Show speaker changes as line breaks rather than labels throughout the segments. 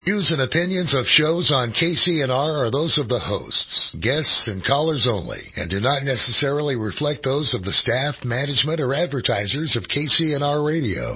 Views and opinions of shows on KCNR are those of the hosts, guests, and callers only, and do not necessarily reflect those of the staff, management, or advertisers of KCNR Radio.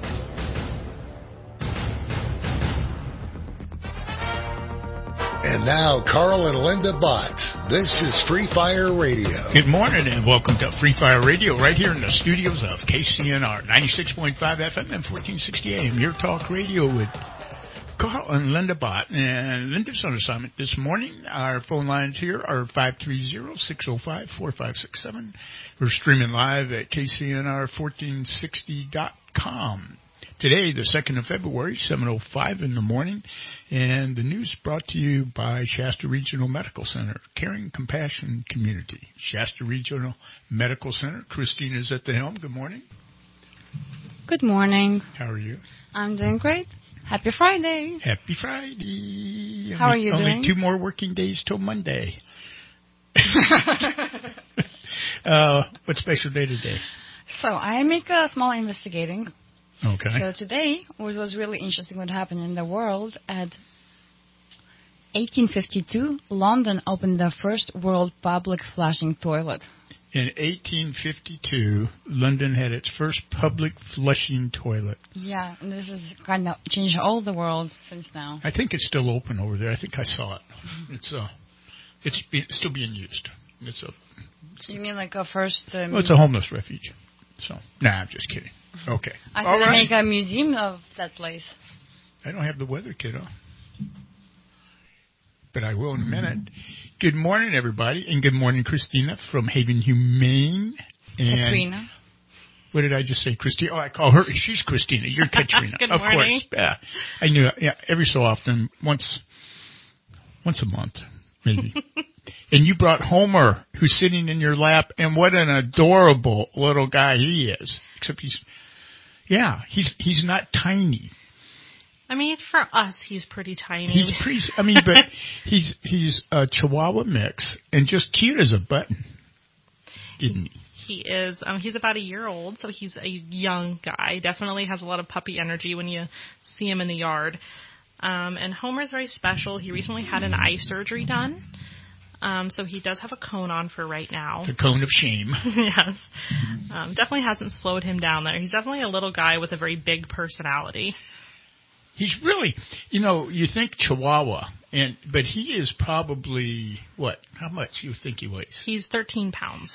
And now, Carl and Linda Bott. This is Free Fire Radio.
Good morning and welcome to Free Fire Radio right here in the studios of KCNR, 96.5 FM and 1460 AM, your talk radio with Carl and Linda Bott. And Linda's on assignment this morning. Our phone lines here are 530-605-4567. We're streaming live at KCNR1460.com. Today, the 2nd of February, 7:05 in the morning, and the news brought to you by Shasta Regional Medical Center, Caring Compassion Community. Shasta Regional Medical Center. Christina's at the helm. Good morning.
Good morning.
How are you?
I'm doing great. Happy Friday.
Happy Friday.
How are you doing?
Only 2 more working days till Monday. What special day today?
So I make a small investigating.
Okay.
So today, what was really interesting what happened in the world, at 1852, London opened the first world public flushing toilet.
In 1852, London had its first public flushing toilet.
Yeah, and this has kind of changed all the world since now.
I think it's still open over there. I think I saw it. It's still being used.
You mean like a first...
well, it's a homeless refuge. So, I'm just kidding. Okay.
I could make a museum of that place.
I don't have the weather kit on. But I will in a minute. Good morning, everybody. And good morning, Christina from Haven Humane. And
Katrina.
What did I just say, Christina? Oh, I call her. She's Christina. You're Katrina.
Good
of
morning.
Course. Yeah. I knew it. Yeah, every so often, once a month, maybe. And you brought Homer, who's sitting in your lap, and what an adorable little guy he is. Except he's not tiny.
I mean, for us, he's pretty tiny.
He's pretty. But he's a Chihuahua mix and just cute as a button, isn't he?
He is. He's about a year old, so he's a young guy. Definitely has a lot of puppy energy when you see him in the yard. And Homer's very special. He recently had an eye surgery done. So he does have a cone on for right now.
The cone of shame.
Yes. Definitely hasn't slowed him down there. He's definitely a little guy with a very big personality.
He's really, you think Chihuahua, but he is probably, what? How much do you think he weighs?
He's 13 pounds.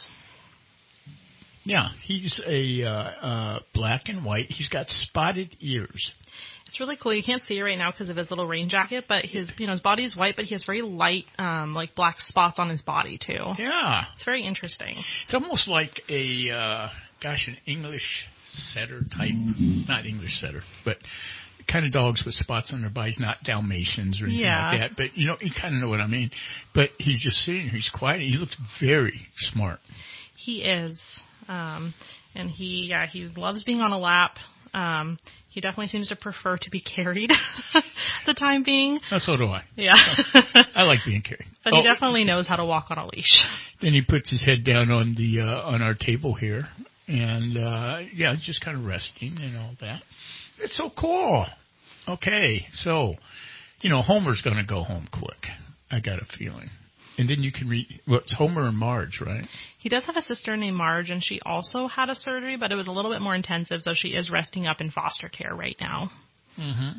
Yeah, he's a black and white. He's got spotted ears. It's
really cool. You can't see it right now because of his little rain jacket, but his body's white, but he has very light, like black spots on his body too.
Yeah,
it's very interesting.
It's almost like an English setter type, not English setter, but kind of dogs with spots on their bodies, not Dalmatians or anything like that. But you kind of know what I mean. But he's just sitting here. He's quiet. He looks very smart.
He is, and he loves being on a lap. He definitely seems to prefer to be carried the time being.
Oh, so do I.
Yeah.
I like being carried.
But he definitely knows how to walk on a leash.
Then he puts his head down on the on our table here, and just kind of resting and all that. It's so cool. Okay, so Homer's going to go home quick. I got a feeling. And then you can read, it's Homer and Marge, right?
He does have a sister named Marge, and she also had a surgery, but it was a little bit more intensive, so she is resting up in foster care right now.
Mm-hmm.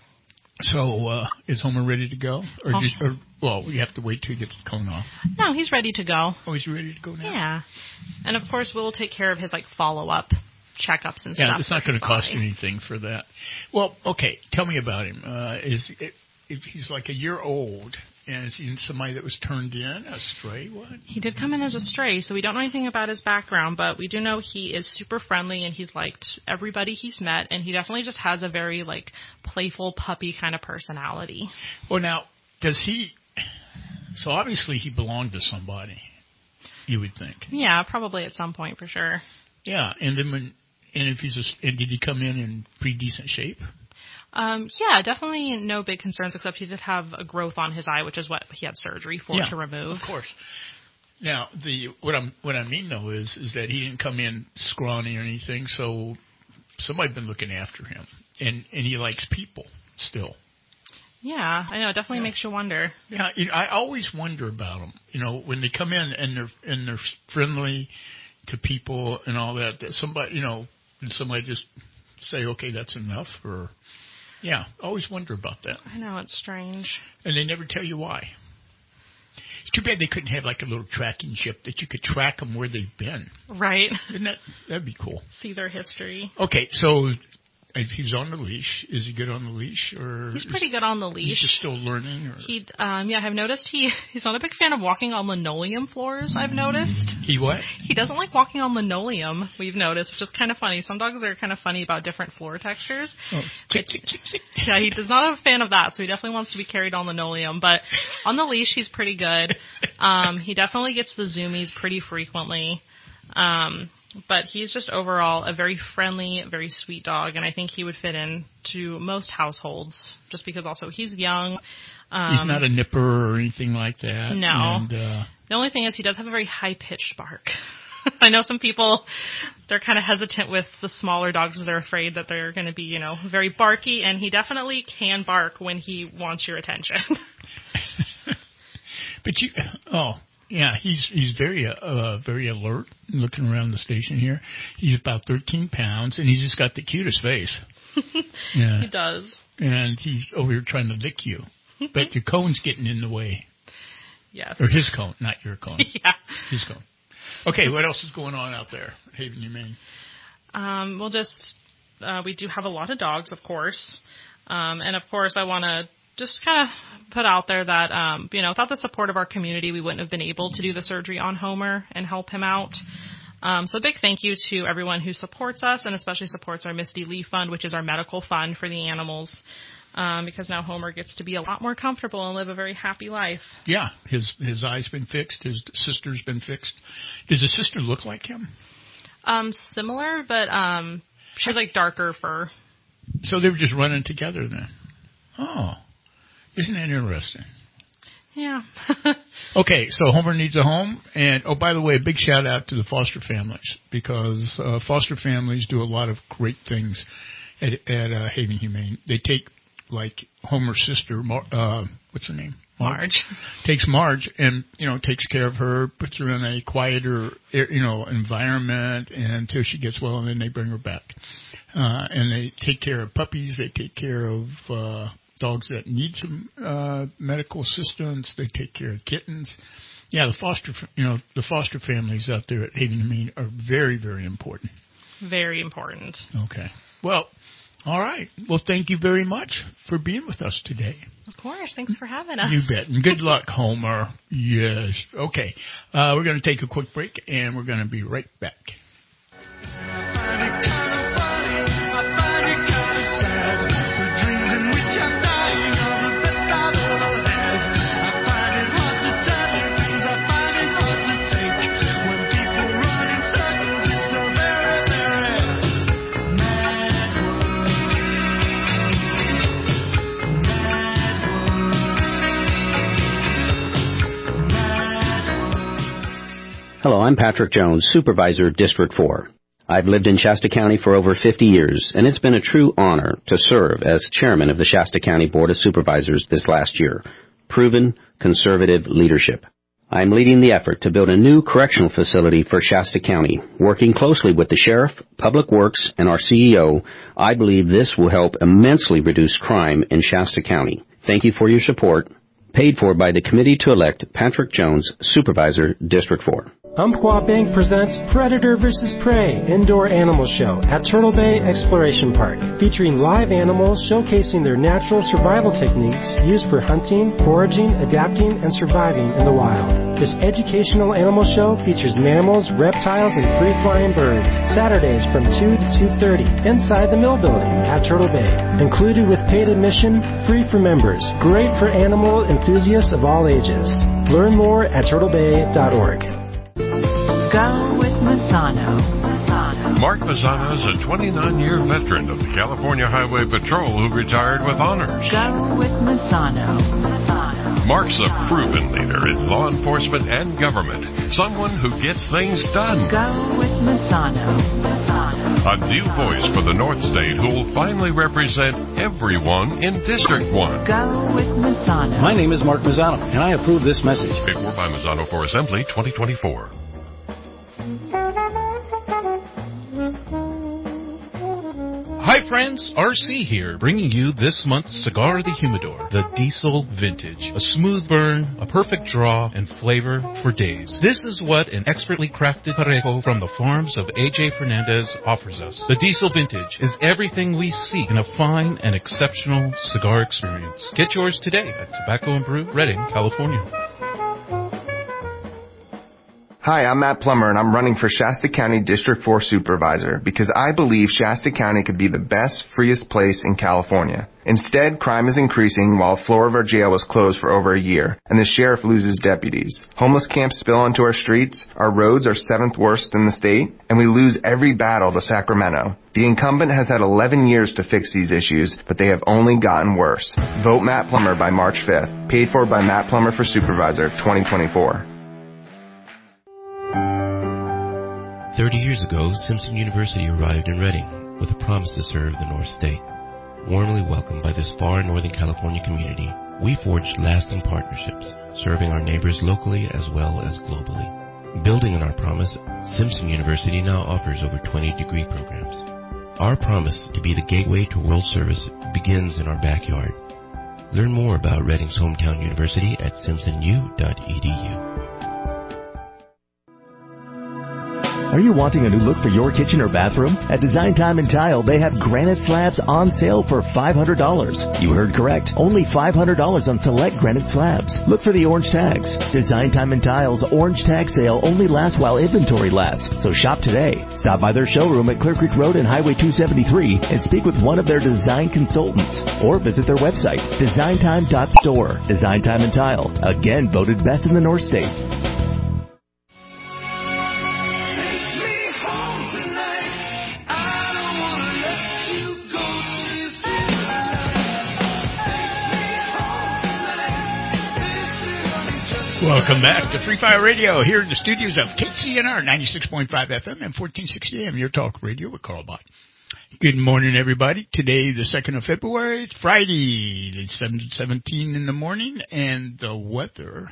So, is Homer ready to go? We have to wait till he gets the cone off.
No, he's ready to go.
Oh, he's ready to go now?
Yeah. And, of course, we'll take care of his, follow-up checkups and stuff.
Yeah, it's not going to cost you anything for that. Well, okay, tell me about him. If he's like a year old, and is he somebody that was turned in, a stray? What?
He did come in as a stray, so we don't know anything about his background, but we do know he is super friendly, and he's liked everybody he's met, and he definitely just has a very, playful puppy kind of personality.
Well, now, does he... So, obviously, he belonged to somebody, you would think.
Yeah, probably at some point, for sure.
Yeah, and then did he come in pretty decent shape?
Yeah, definitely no big concerns, except he did have a growth on his eye, which is what he had surgery for to remove.
Of course. Now, what I mean though is that he didn't come in scrawny or anything, so somebody's been looking after him, and he likes people still.
Yeah, I know. It definitely makes you wonder.
Yeah, I always wonder about them. When they come in and they're friendly to people and all that. That somebody, somebody just say, okay, that's enough, or yeah, always wonder about that.
I know, it's strange.
And they never tell you why. It's too bad they couldn't have like a little tracking chip that you could track them where they've been.
Right.
That'd be cool.
See their history.
Okay, so he's on the leash. Is he good on the leash, or
he's pretty good on the leash?
He's just still learning. Or?
I've noticed he's not a big fan of walking on linoleum floors. I've noticed.
He what?
He doesn't like walking on linoleum. We've noticed, which is kind of funny. Some dogs are kind of funny about different floor textures.
Oh,
yeah, he does not have a fan of that, so he definitely wants to be carried on linoleum. But on the leash, he's pretty good. He definitely gets the zoomies pretty frequently. But he's just overall a very friendly, very sweet dog, and I think he would fit into most households just because also he's young.
He's not a nipper or anything like that.
No.
And,
the only thing is he does have a very high-pitched bark. I know some people, they're kind of hesitant with the smaller dogs. They're afraid that they're going to be, very barky, and he definitely can bark when he wants your attention.
Yeah, he's very alert looking around the station here. He's about 13 pounds, and he's just got the cutest face. Yeah.
He does.
And he's over here trying to lick you. But your cone's getting in the way.
Yes.
Or his cone, not your cone.
Yeah.
His cone. Okay, what else is going on out there, Haven, Humane?
We do have a lot of dogs, of course. And, of course, I want to just kind of put out there that, without the support of our community, we wouldn't have been able to do the surgery on Homer and help him out. So a big thank you to everyone who supports us and especially supports our Misty Lee Fund, which is our medical fund for the animals, because now Homer gets to be a lot more comfortable and live a very happy life.
Yeah, his eye's been fixed. His sister's been fixed. Does his sister look like him?
Similar, but she has, darker fur.
So they were just running together then. Oh. Isn't that interesting?
Yeah.
Okay, so Homer needs a home. And, oh, by the way, a big shout-out to the foster families, because foster families do a lot of great things at Haven Humane. They take, Homer's sister, what's her name?
Marge.
Takes Marge and, takes care of her, puts her in a quieter, environment until she gets well, and then they bring her back. And they take care of puppies. They take care of dogs that need some medical assistance. They take care of kittens. Yeah, the foster families out there at Haven Humane are very, very important.
Very important.
Okay. Well, all right. Well, thank you very much for being with us today.
Of course. Thanks for having us.
You bet. And good luck, Homer. Yes. Okay. We're going to take a quick break, and we're going to be right back.
Hello, I'm Patrick Jones, Supervisor, District 4. I've lived in Shasta County for over 50 years, and it's been a true honor to serve as Chairman of the Shasta County Board of Supervisors this last year. Proven, conservative leadership. I'm leading the effort to build a new correctional facility for Shasta County. Working closely with the Sheriff, Public Works, and our CEO, I believe this will help immensely reduce crime in Shasta County. Thank you for your support. Paid for by the committee to elect Patrick Jones, Supervisor, District 4.
Umpqua Bank presents Predator vs. Prey Indoor Animal Show at Turtle Bay Exploration Park, featuring live animals showcasing their natural survival techniques used for hunting, foraging, adapting, and surviving in the wild. This educational animal show features mammals, reptiles, and free-flying birds. Saturdays from 2 to 2:30 inside the Mill Building at Turtle Bay. Included with paid admission, free for members. Great for animal enthusiasts of all ages. Learn more at turtlebay.org.
Go with Mazzano.
Mark Mazzano is a 29-year veteran of the California Highway Patrol who retired with honors.
Go with Mazzano.
Mark's a proven leader in law enforcement and government, someone who gets things done.
Go with Mazzano.
A new voice for the North State who will finally represent everyone in District 1.
Go with Mazzano.
My name is Mark Mazzano, and I approve this message.
Paid for by Mazzano for Assembly 2024.
Hi friends, RC here, bringing you this month's Cigar of the Humidor, the Diesel Vintage. A smooth burn, a perfect draw, and flavor for days. This is what an expertly crafted Parejo from the farms of AJ Fernandez offers us. The Diesel Vintage is everything we seek in a fine and exceptional cigar experience. Get yours today at Tobacco & Brew, Redding, California.
Hi, I'm Matt Plummer, and I'm running for Shasta County District 4 Supervisor because I believe Shasta County could be the best, freest place in California. Instead, crime is increasing while the floor of our jail was closed for over a year, and the sheriff loses deputies. Homeless camps spill onto our streets, our roads are 7th worst in the state, and we lose every battle to Sacramento. The incumbent has had 11 years to fix these issues, but they have only gotten worse. Vote Matt Plummer by March 5th. Paid for by Matt Plummer for Supervisor 2024.
30 years ago, Simpson University arrived in Redding with a promise to serve the North State. Warmly welcomed by this far Northern California community, we forged lasting partnerships, serving our neighbors locally as well as globally. Building on our promise, Simpson University now offers over 20 degree programs. Our promise to be the gateway to world service begins in our backyard. Learn more about Redding's hometown university at simpsonu.edu.
Are you wanting a new look for your kitchen or bathroom? At Design Time and Tile, they have granite slabs on sale for $500. You heard correct. Only $500 on select granite slabs. Look for the orange tags. Design Time and Tile's orange tag sale only lasts while inventory lasts, so shop today. Stop by their showroom at Clear Creek Road and Highway 273 and speak with one of their design consultants. Or visit their website, designtime.store. Design Time and Tile, again voted best in the North State.
Welcome back to Free Fire Radio here in the studios of KCNR 96.5 FM and 1460 AM, your talk radio with Carl Bott. Good morning, everybody. Today, the 2nd of February, it's Friday. It's 7:17 in the morning, and the weather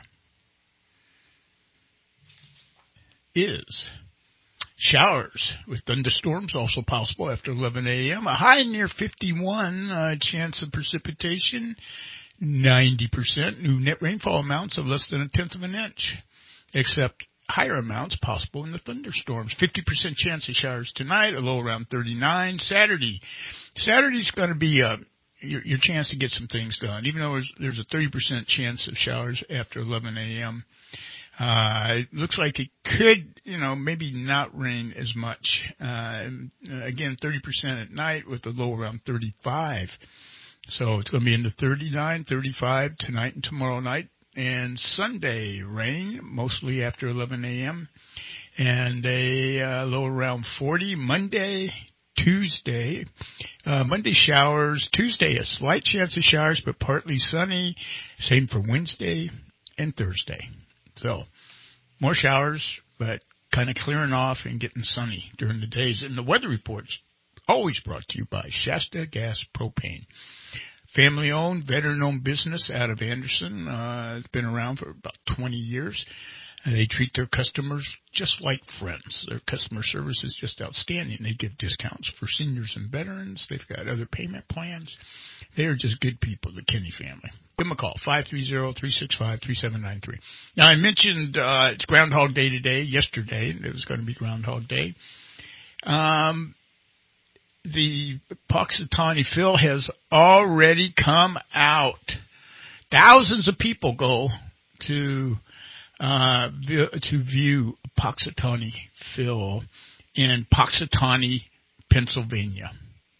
is showers with thunderstorms also possible after 11 a.m. A high near 51, chance of precipitation. 90% new net rainfall amounts of less than 1/10 of an inch, except higher amounts possible in the thunderstorms. 50% chance of showers tonight, a low around 39. Saturday's going to be your chance to get some things done, even though there's a 30% chance of showers after 11 a.m. It looks like it could, maybe not rain as much. Again, 30% at night with a low around 35. So it's going to be in the 39, 35 tonight and tomorrow night. And Sunday, rain, mostly after 11 a.m. And a low around 40. Monday, Tuesday. Monday, showers. Tuesday, a slight chance of showers, but partly sunny. Same for Wednesday and Thursday. So more showers, but kind of clearing off and getting sunny during the days. And the weather reports always brought to you by Shasta Gas Propane. Family-owned, veteran-owned business out of Anderson. It's been around for about 20 years. They treat their customers just like friends. Their customer service is just outstanding. They give discounts for seniors and veterans. They've got other payment plans. They are just good people, the Kenny family. Give them a call, 530-365-3793. Now, I mentioned it's Groundhog Day today. Yesterday, it was going to be Groundhog Day. The Punxsutawney Phil has already come out. Thousands of people go to view Punxsutawney Phil in Punxsutawney, Pennsylvania.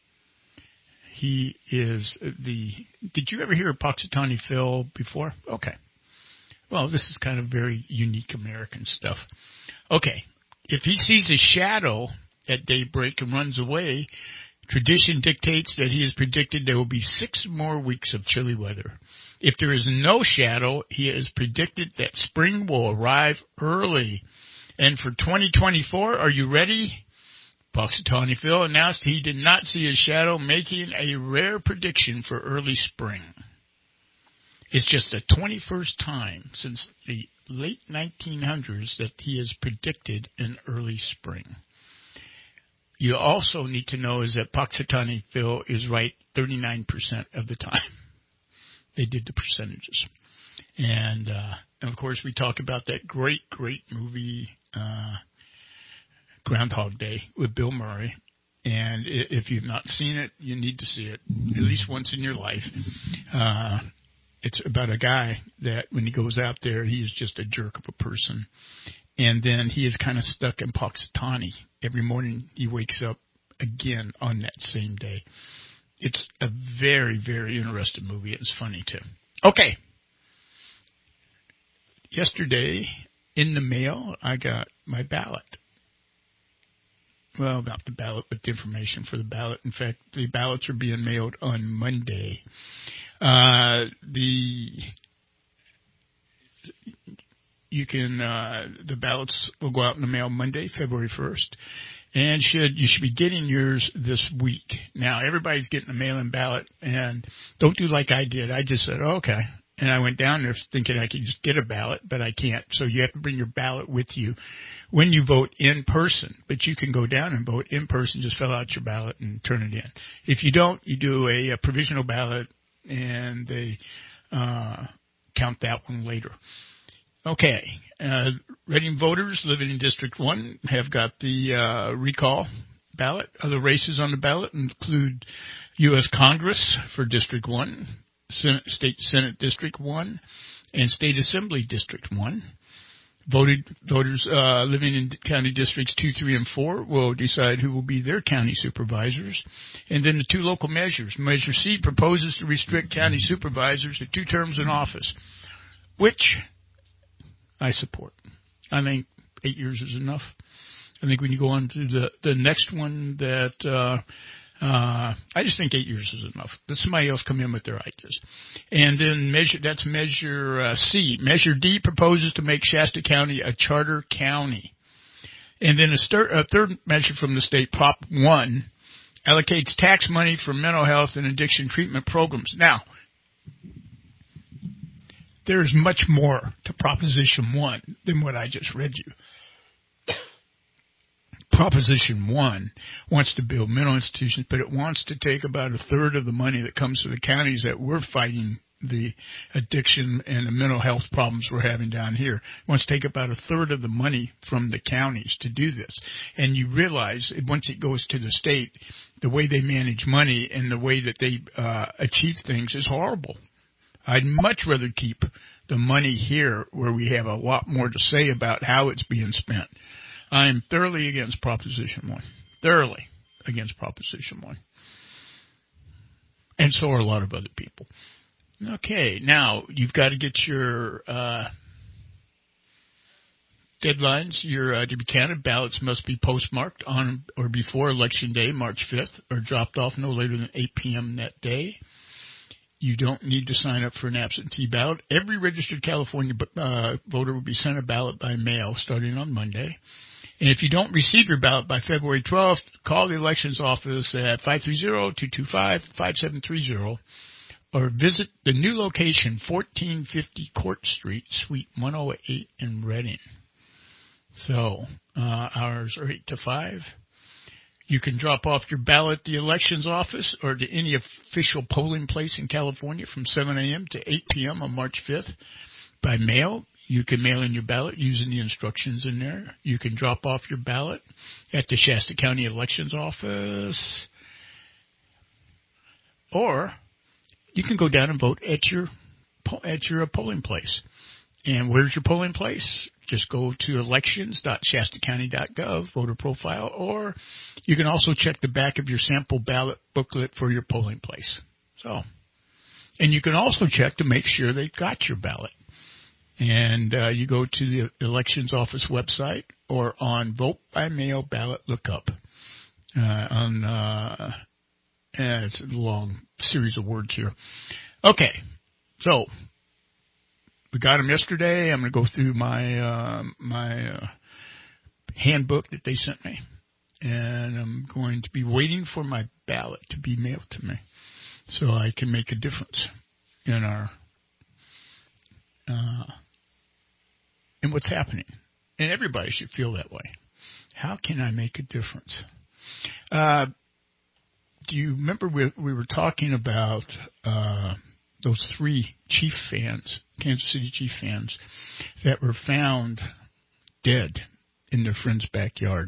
He is did you ever hear of Punxsutawney Phil before? Okay. Well, this is kind of very unique American stuff. Okay. If he sees a shadow at daybreak and runs away, tradition dictates that he has predicted there will be 6 more weeks of chilly weather. If there is no shadow, he has predicted that spring will arrive early. And for 2024, are you ready? Punxsutawney Phil announced he did not see a shadow, making a rare prediction for early spring. It's just the 21st time since the late 1900s that he has predicted an early spring. You also need to know is that Punxsutawney Phil is right 39% of the time. They did the percentages. And of course, we talk about that great movie, Groundhog Day with Bill Murray. And if you've not seen it, you need to see it at least once in your life. It's about a guy that when he goes out there, he is just a jerk of a person. And then he is kind of stuck in Punxsutawney. Every morning he wakes up again on that same day. It's a very, very interesting movie. It's funny, too. Okay. Yesterday, in the mail, I got my ballot. Well, not the ballot, but the information for the ballot. In fact, the ballots are being mailed on Monday. The ballots will go out in the mail Monday, February 1st. And you should be getting yours this week. Now, everybody's getting a mail-in ballot, and don't do like I did. I just said, oh, okay. And I went down there thinking I could just get a ballot, but I can't. So you have to bring your ballot with you when you vote in person. But you can go down and vote in person. Just fill out your ballot and turn it in. If you don't, you do a provisional ballot, and they count that one later. Okay. Reading voters living in District 1 have got the recall ballot. Other races on the ballot include U.S. Congress for District 1, State Senate District 1, and State Assembly District 1. Voters living in county districts 2, 3, and 4 will decide who will be their county supervisors. And then the two local measures. Measure C proposes to restrict county supervisors to 2 terms in office, which I support. I think 8 years is enough. I think when you go on to the next one that I just think 8 years is enough. Let somebody else come in with their ideas. And then measure C. Measure D proposes to make Shasta County a charter county. And then a third measure from the state, Prop 1, allocates tax money for mental health and addiction treatment programs. Now, there's much more to Proposition 1 than what I just read you. Proposition 1 wants to build mental institutions, but it wants to take about a third of the money that comes to the counties that we're fighting the addiction and the mental health problems we're having down here. It wants to take about a third of the money from the counties to do this. And you realize once it goes to the state, the way they manage money and the way that they achieve things is horrible. I'd much rather keep the money here where we have a lot more to say about how it's being spent. I am thoroughly against Proposition 1. Thoroughly against Proposition 1. And so are a lot of other people. Okay, now you've got to get your deadlines. To be counted, ballots must be postmarked on or before Election Day, March 5th, or dropped off no later than 8 p.m. that day. You don't need to sign up for an absentee ballot. Every registered California voter will be sent a ballot by mail starting on Monday. And if you don't receive your ballot by February 12th, call the elections office at 530-225-5730 or visit the new location, 1450 Court Street, Suite 108 in Reading. So hours are 8 to 5. You can drop off your ballot at the elections office or to any official polling place in California from 7 a.m. to 8 p.m. on March 5th by mail. You can mail in your ballot using the instructions in there. You can drop off your ballot at the Shasta County Elections Office. Or you can go down and vote at your polling place. And where's your polling place? Just go to elections.shastacounty.gov, voter profile, or you can also check the back of your sample ballot booklet for your polling place. And you can also check to make sure they've got your ballot. And you go to the elections office website or on vote by mail ballot lookup. It's a long series of words here. Okay, so we got them yesterday. I'm going to go through my handbook that they sent me. and I'm going to be waiting for my ballot to be mailed to me so I can make a difference in our in what's happening. And everybody should feel that way. How can I make a difference? Do you remember we were talking about those 3 Chief fans, Kansas City Chief fans, that were found dead in their friend's backyard?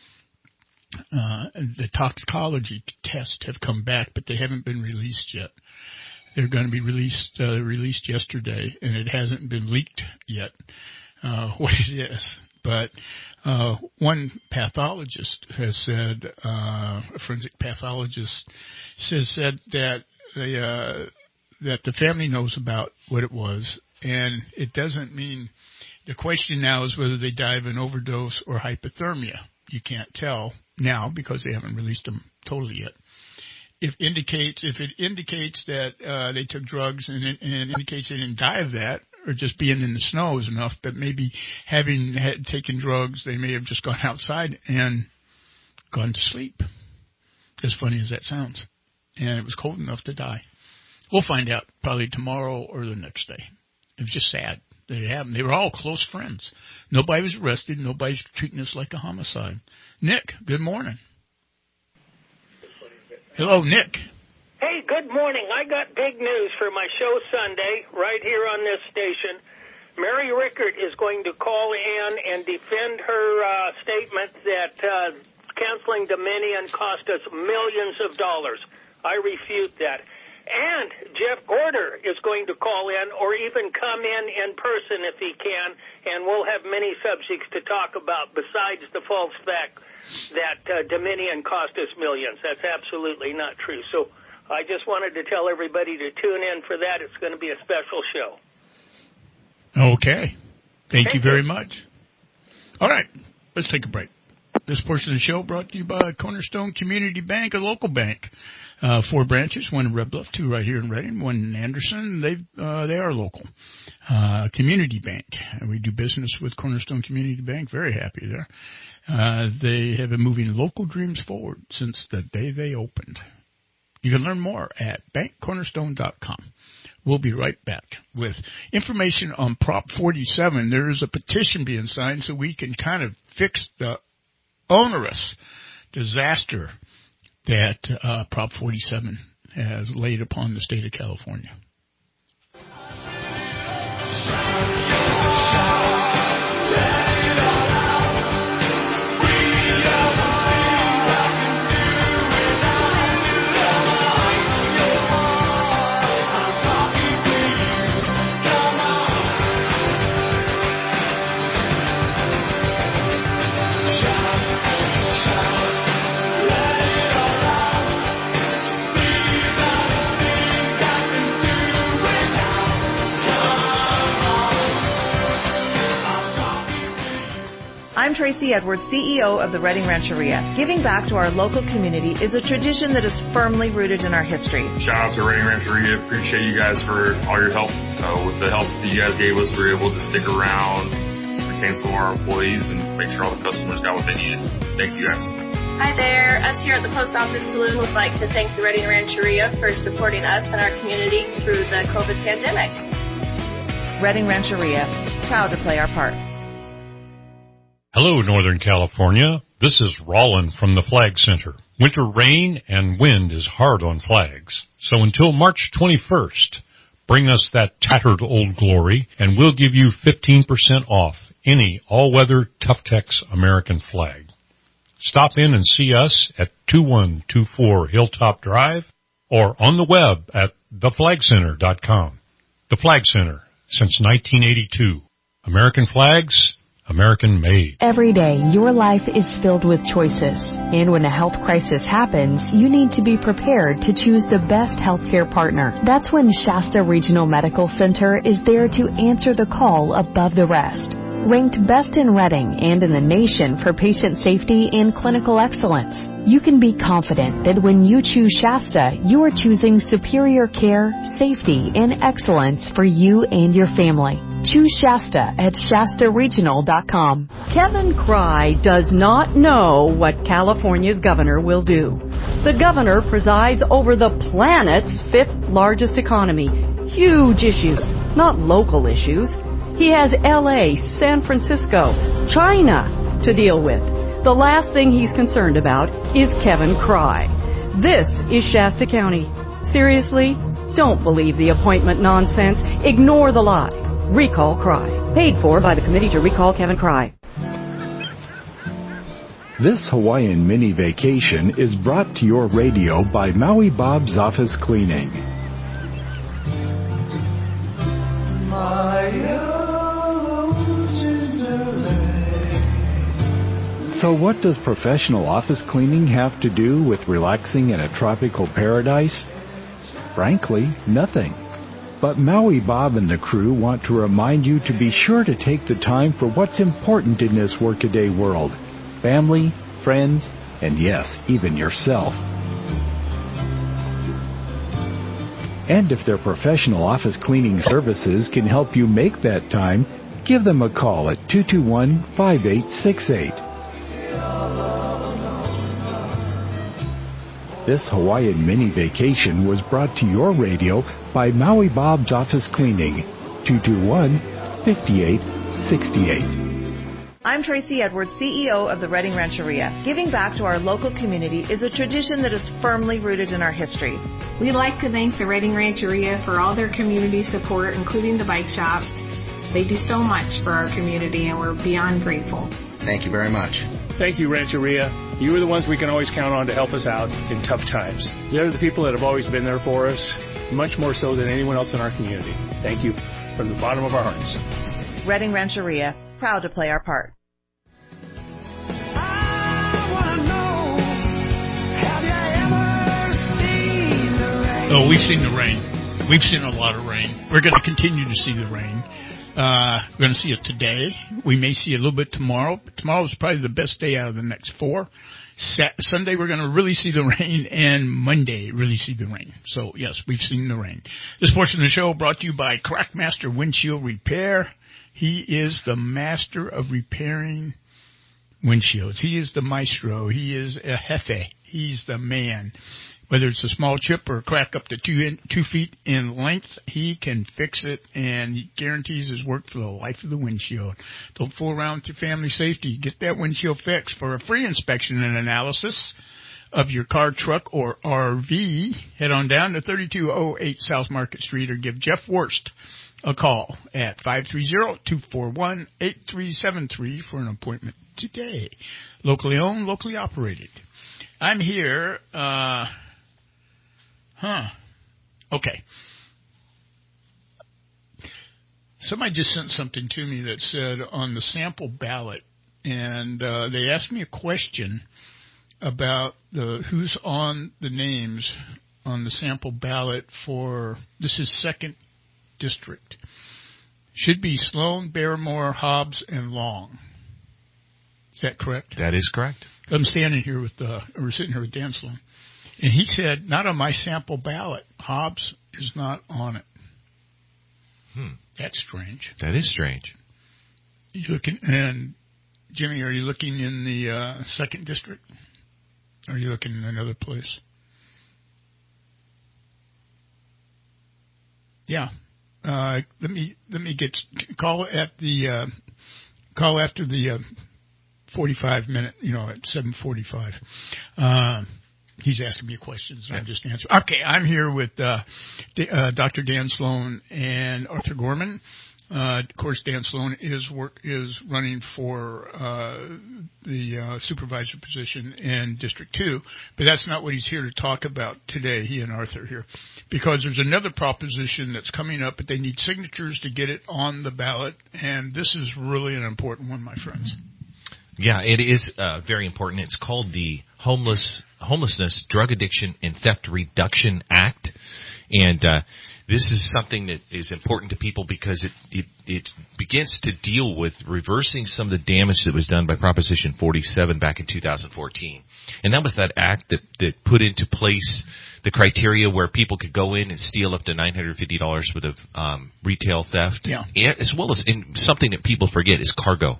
The toxicology tests have come back, but they haven't been released yet. They're going to be released yesterday, and it hasn't been leaked yet what it is. But one pathologist has said, a forensic pathologist said that the family knows about what it was, and it doesn't mean. The question now is whether they die of an overdose or hypothermia. You can't tell now because they haven't released them totally yet. If it indicates that they took drugs and indicates they didn't die of that, or just being in the snow is enough, but maybe having taken drugs, they may have just gone outside and gone to sleep. As funny as that sounds. And it was cold enough to die. We'll find out probably tomorrow or the next day. It was just sad that it happened. They were all close friends. Nobody was arrested. Nobody's treating this like a homicide. Nick, good morning. Hello, Nick.
Hey, good morning. I got big news for my show Sunday right here on this station. Mary Rickert is going to call in and defend her statement that canceling Dominion cost us millions of dollars. I refute that. And Jeff Gorder is going to call in or even come in person if he can, and we'll have many subjects to talk about besides the false fact that Dominion cost us millions. That's absolutely not true. So I just wanted to tell everybody to tune in for that. It's going to be a special show.
Okay. Thank you very much. All right. Let's take a break. This portion of the show brought to you by Cornerstone Community Bank, a local bank. 4 branches, 1 in Red Bluff, 2 right here in Redding, 1 in Anderson. They are local. Community Bank. We do business with Cornerstone Community Bank. Very happy there. They have been moving local dreams forward since the day they opened. You can learn more at bankcornerstone.com. We'll be right back with information on Prop 47. There is a petition being signed so we can kind of fix the onerous disaster that Prop 47 has laid upon the state of California.
I'm Tracy Edwards, CEO of the Redding Rancheria. Giving back to our local community is a tradition that is firmly rooted in our history.
Shout out to Redding Rancheria. Appreciate you guys for all your help. With the help that you guys gave us, we were able to stick around, retain some of our employees, and make sure all the customers got what they needed. Thank you guys.
Hi there. Us here at the Post Office Saloon would like to thank the Redding Rancheria for supporting us and our community through the COVID pandemic.
Redding Rancheria, proud to play our part.
Hello, Northern California. This is Rollin from the Flag Center. Winter rain and wind is hard on flags. So until March 21st, bring us that tattered old glory, and we'll give you 15% off any all-weather Tuftex American flag. Stop in and see us at 2124 Hilltop Drive or on the web at theflagcenter.com. The Flag Center, since 1982. American flags, American made.
Every day, your life is filled with choices. And when a health crisis happens, you need to be prepared to choose the best healthcare partner. That's when Shasta Regional Medical Center is there to answer the call above the rest. Ranked best in Reading and in the nation for patient safety and clinical excellence, you can be confident that when you choose Shasta, you are choosing superior care, safety, and excellence for you and your family. Choose Shasta at ShastaRegional.com.
Kevin Cry does not know what California's governor will do. The governor presides over the planet's fifth largest economy. Huge issues, not local issues. He has LA, San Francisco, China to deal with. The last thing he's concerned about is Kevin Cry. This is Shasta County. Seriously, don't believe the appointment nonsense. Ignore the lie. Recall Cry. Paid for by the Committee to Recall Kevin Cry.
This Hawaiian mini vacation is brought to your radio by Maui Bob's Office Cleaning. So what does professional office cleaning have to do with relaxing in a tropical paradise? Frankly, nothing. But Maui Bob and the crew want to remind you to be sure to take the time for what's important in this workaday world. Family, friends, and yes, even yourself. And if their professional office cleaning services can help you make that time, give them a call at 221-5868. This Hawaiian mini vacation was brought to your radio by Maui Bob's Office Cleaning, 221-5868.
I'm Tracy Edwards, CEO of the Reading Rancheria. Giving back to our local community is a tradition that is firmly rooted in our history.
We'd like to thank the Reading Rancheria for all their community support, including the bike shop. They do so much for our community, and we're beyond grateful.
Thank you very much.
Thank you, Rancheria. You are the ones we can always count on to help us out in tough times. They're the people that have always been there for us, much more so than anyone else in our community. Thank you from the bottom of our hearts.
Reading Rancheria, proud to play our part.
Oh, we've seen the rain. We've seen a lot of rain. We're going to continue to see the rain. We're going to see it today. We may see a little bit tomorrow. Tomorrow is probably the best day out of the next 4. Sunday we're going to really see the rain, and Monday really see the rain. So, yes, we've seen the rain. This portion of the show brought to you by Crackmaster Windshield Repair. He is the master of repairing windshields. He is the maestro. He is a jefe. He's the man. Whether it's a small chip or a crack up to 2 feet in length, he can fix it, and he guarantees his work for the life of the windshield. Don't fool around with your family safety. Get that windshield fixed. For a free inspection and analysis of your car, truck, or RV, head on down to 3208 South Market Street or give Jeff Worst a call at 530-241-8373 for an appointment today. Locally owned, locally operated. I'm here... Okay. Somebody just sent something to me that said on the sample ballot, and they asked me a question about who's on the names on the sample ballot for, this is 2nd District. Should be Sloan, Barrymore, Hobbs, and Long. Is that correct?
That is correct.
I'm standing here we're sitting here with Dan Sloan. And he said, not on my sample ballot. Hobbs is not on it. That's strange.
That is strange.
And Jimmy, are you looking in the 2nd District? Or are you looking in another place? Yeah. Let me call after the 45 minute, at 7:45. He's asking me questions, and I'm just answering. Okay, I'm here with Dr. Dan Sloan and Arthur Gorman. Of course, Dan Sloan is running for the supervisor position in District 2, but that's not what he's here to talk about today, he and Arthur here, because there's another proposition that's coming up, but they need signatures to get it on the ballot, and this is really an important one, my friends.
Yeah, it is very important. It's called the Homelessness, Drug Addiction, and Theft Reduction Act. And this is something that is important to people because it begins to deal with reversing some of the damage that was done by Proposition 47 back in 2014. And that was that act that put into place the criteria where people could go in and steal up to $950 worth of retail theft.
Yeah.
As well as in something that people forget is cargo.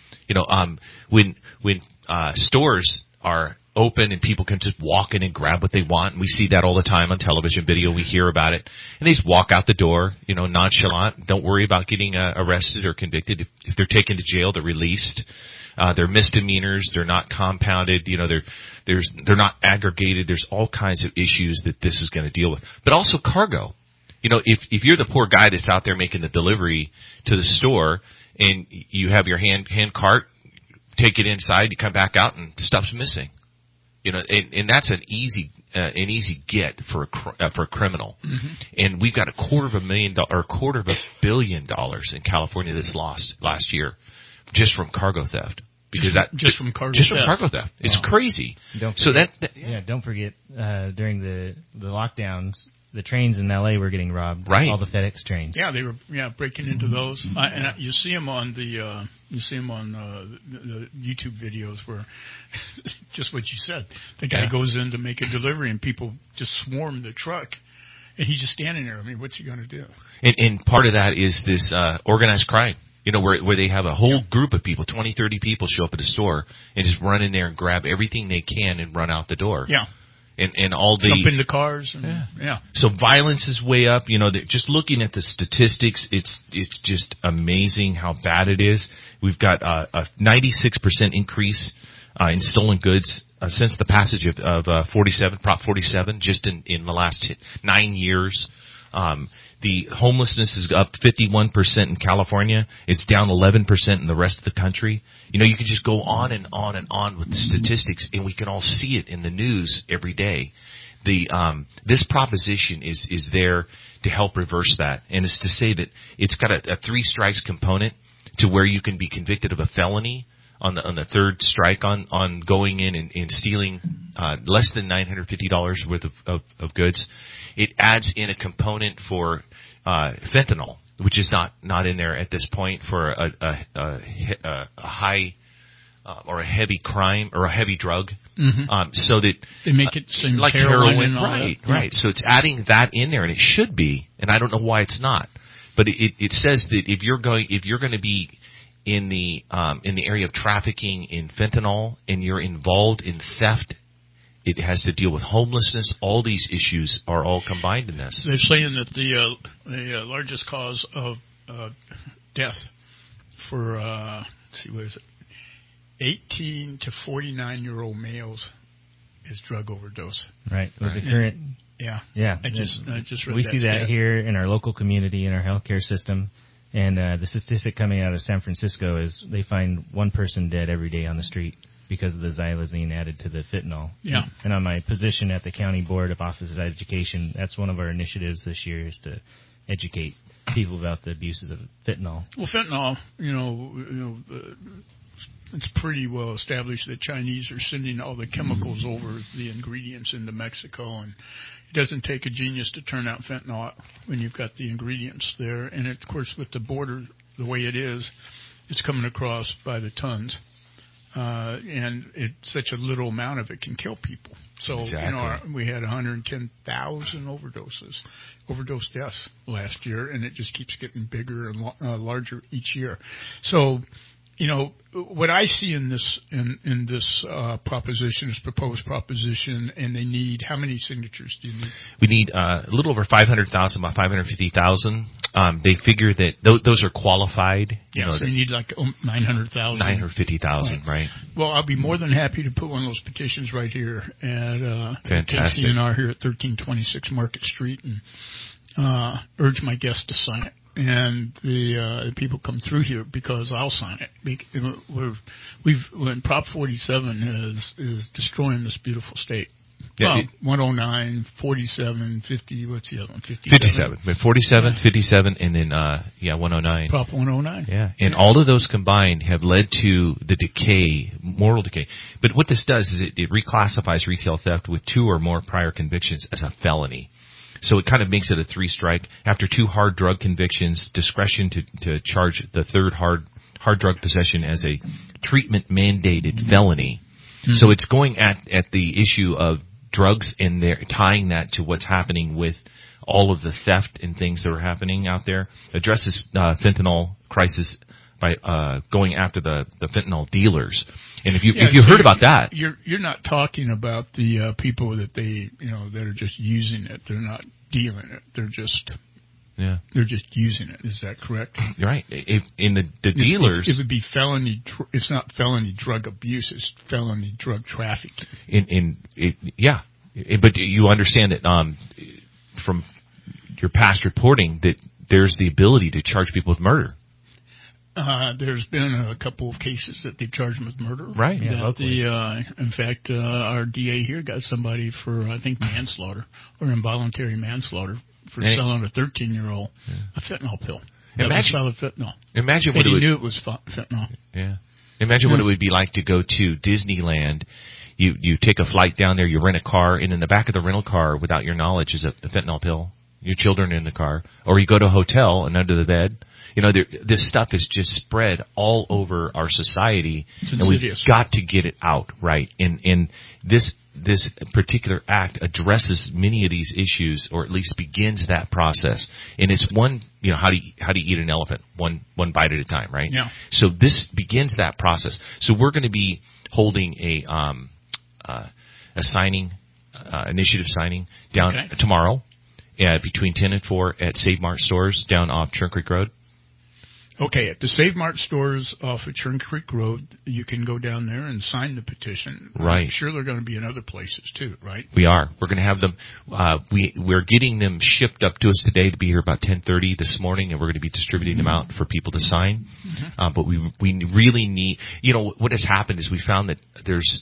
When stores are open and people can just walk in and grab what they want, and we see that all the time on television video, we hear about it, and they just walk out the door, nonchalant, don't worry about getting arrested or convicted. If they're taken to jail, they're released. They're misdemeanors, they're not compounded, they're not aggregated. There's all kinds of issues that this is going to deal with. But also cargo. If you're the poor guy that's out there making the delivery to the store and you have your hand cart, take it inside, you come back out and stuff's missing. And that's an easy get for a criminal. Mm-hmm. And we've got $250 million in California that's lost last year just from cargo theft. Because
just from cargo
theft. It's crazy.
Don't forget during the lockdowns, the trains in LA were getting robbed.
Right.
All the FedEx trains.
Yeah, they were breaking into those. And you see them on the YouTube videos where just what you said. The guy goes in to make a delivery and people just swarm the truck. And he's just standing there. I mean, what's he going to do?
And part of that is this organized crime. Where they have a whole group of people, 20, 30 people show up at a store and just run in there and grab everything they can and run out the door.
Yeah.
And all the...
Jump in the cars. And,
So violence is way up. Just looking at the statistics, it's just amazing how bad it is. We've got a 96% increase in stolen goods since the passage of Prop 47, just in the last 9 years. The homelessness is up 51% in California. It's down 11% in the rest of the country. You can just go on and on and on with the statistics, and we can all see it in the news every day. This proposition is there to help reverse that, and it's to say that it's got a 3 strikes component to where you can be convicted of a felony on the third strike on going in and stealing less than $950 worth of goods. It adds in a component for fentanyl, which is not in there at this point for a high or a heavy crime or a heavy drug.
Mm-hmm.
So that
they make it seem
like
heroin and all
right,
that.
right. So it's adding that in there, and it should be, and I don't know why it's not. But it says that if you're going to be in the area of trafficking in fentanyl and you're involved in theft, it has to deal with homelessness. All these issues are all combined in this.
They're saying that the largest cause of death for what is it? 18 to 49-year-old males is drug overdose.
Right. With the current.
Yeah.
Yeah.
I just read
we
that
see that
stat.
here in our local community, in our healthcare system. And the statistic coming out of San Francisco is they find one person dead every day on the street because of the xylazine added to the fentanyl.
Yeah.
And on my position at the County Board of Office of Education, that's one of our initiatives this year is to educate people about the abuses of fentanyl.
Well, fentanyl, it's pretty well established that Chinese are sending all the chemicals over the ingredients into Mexico, and it doesn't take a genius to turn out fentanyl when you've got the ingredients there. And, of course, with the border the way it is, it's coming across by the tons. And such a little amount of it can kill people. So,
exactly.
We had 110,000 overdose deaths last year, and it just keeps getting bigger and larger each year. So, what I see in this proposition is proposed proposition, and they need how many signatures do you need?
We need a little over 500,000, about 550,000. They figure that those are qualified.
So you need like 900,000.
950,000, right?
Well, I'll be more than happy to put one of those petitions right here at
Fantastic.
KCNR here at 1326 Market Street, and urge my guests to sign it. And the people come through here because I'll sign it. When Prop 47 is destroying this beautiful state.
Yeah,
109, 47, 50. What's the other one?
57. 47, 57, and then 109.
Prop 109.
Yeah, and all of those combined have led to the decay, moral decay. But what this does is it reclassifies retail theft with 2 or more prior convictions as a felony. So it kind of makes it a 3-strike. After 2 hard drug convictions, discretion to charge the third hard drug possession as a treatment-mandated felony. Mm-hmm. So it's going at the issue of drugs and they're tying that to what's happening with all of the theft and things that are happening out there. Addresses fentanyl crisis by going after the fentanyl dealers. And if you heard about that,
you're not talking about the people that that are just using it. They're not dealing it. They're just using it. Is that correct?
You're right. If in the dealers,
it would be felony. It's not felony drug abuse. It's felony drug trafficking.
But you understand that from your past reporting that there's the ability to charge people with murder.
There's been a couple of cases that they've charged them with murder.
Right. Yeah,
in fact, our DA here got somebody for, I think, manslaughter or involuntary manslaughter for selling a 13-year-old a fentanyl pill. Imagine
what
he knew it was fentanyl.
Yeah. Imagine what it would be like to go to Disneyland. You take a flight down there, you rent a car, and in the back of the rental car, without your knowledge, is a fentanyl pill. Your children are in the car. Or you go to a hotel and under the bed. This stuff is just spread all over our society, and we've got to get it out, right? And this particular act addresses many of these issues, or at least begins that process. And it's one, how do you eat an elephant? One bite at a time, right?
Yeah.
So this begins that process. So we're going to be holding a initiative signing down tomorrow, between 10 and 4 at Save Mart stores down off Churn Creek Road.
Okay, at the Save Mart stores off of Churn Creek Road, you can go down there and sign the petition.
Right.
I'm sure they're going to be in other places too, right?
We are. We're going to have them. We're getting them shipped up to us today to be here about 10:30 this morning, and we're going to be distributing them out for people to sign. Mm-hmm. But we really need. What has happened is we found that there's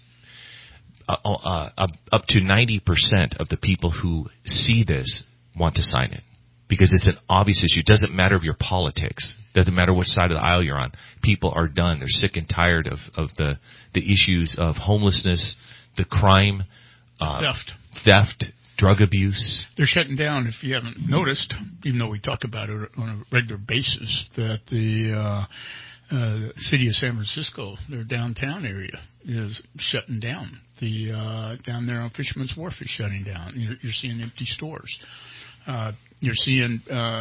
up to 90% of the people who see this want to sign it. Because it's an obvious issue. It doesn't matter of your politics. It doesn't matter which side of the aisle you're on. People are done. They're sick and tired of the issues of homelessness, the crime, theft, drug abuse.
They're shutting down, if you haven't noticed, even though we talk about it on a regular basis, that the city of San Francisco, their downtown area, is shutting down. The down there on Fisherman's Wharf is shutting down. You're seeing empty stores. You're seeing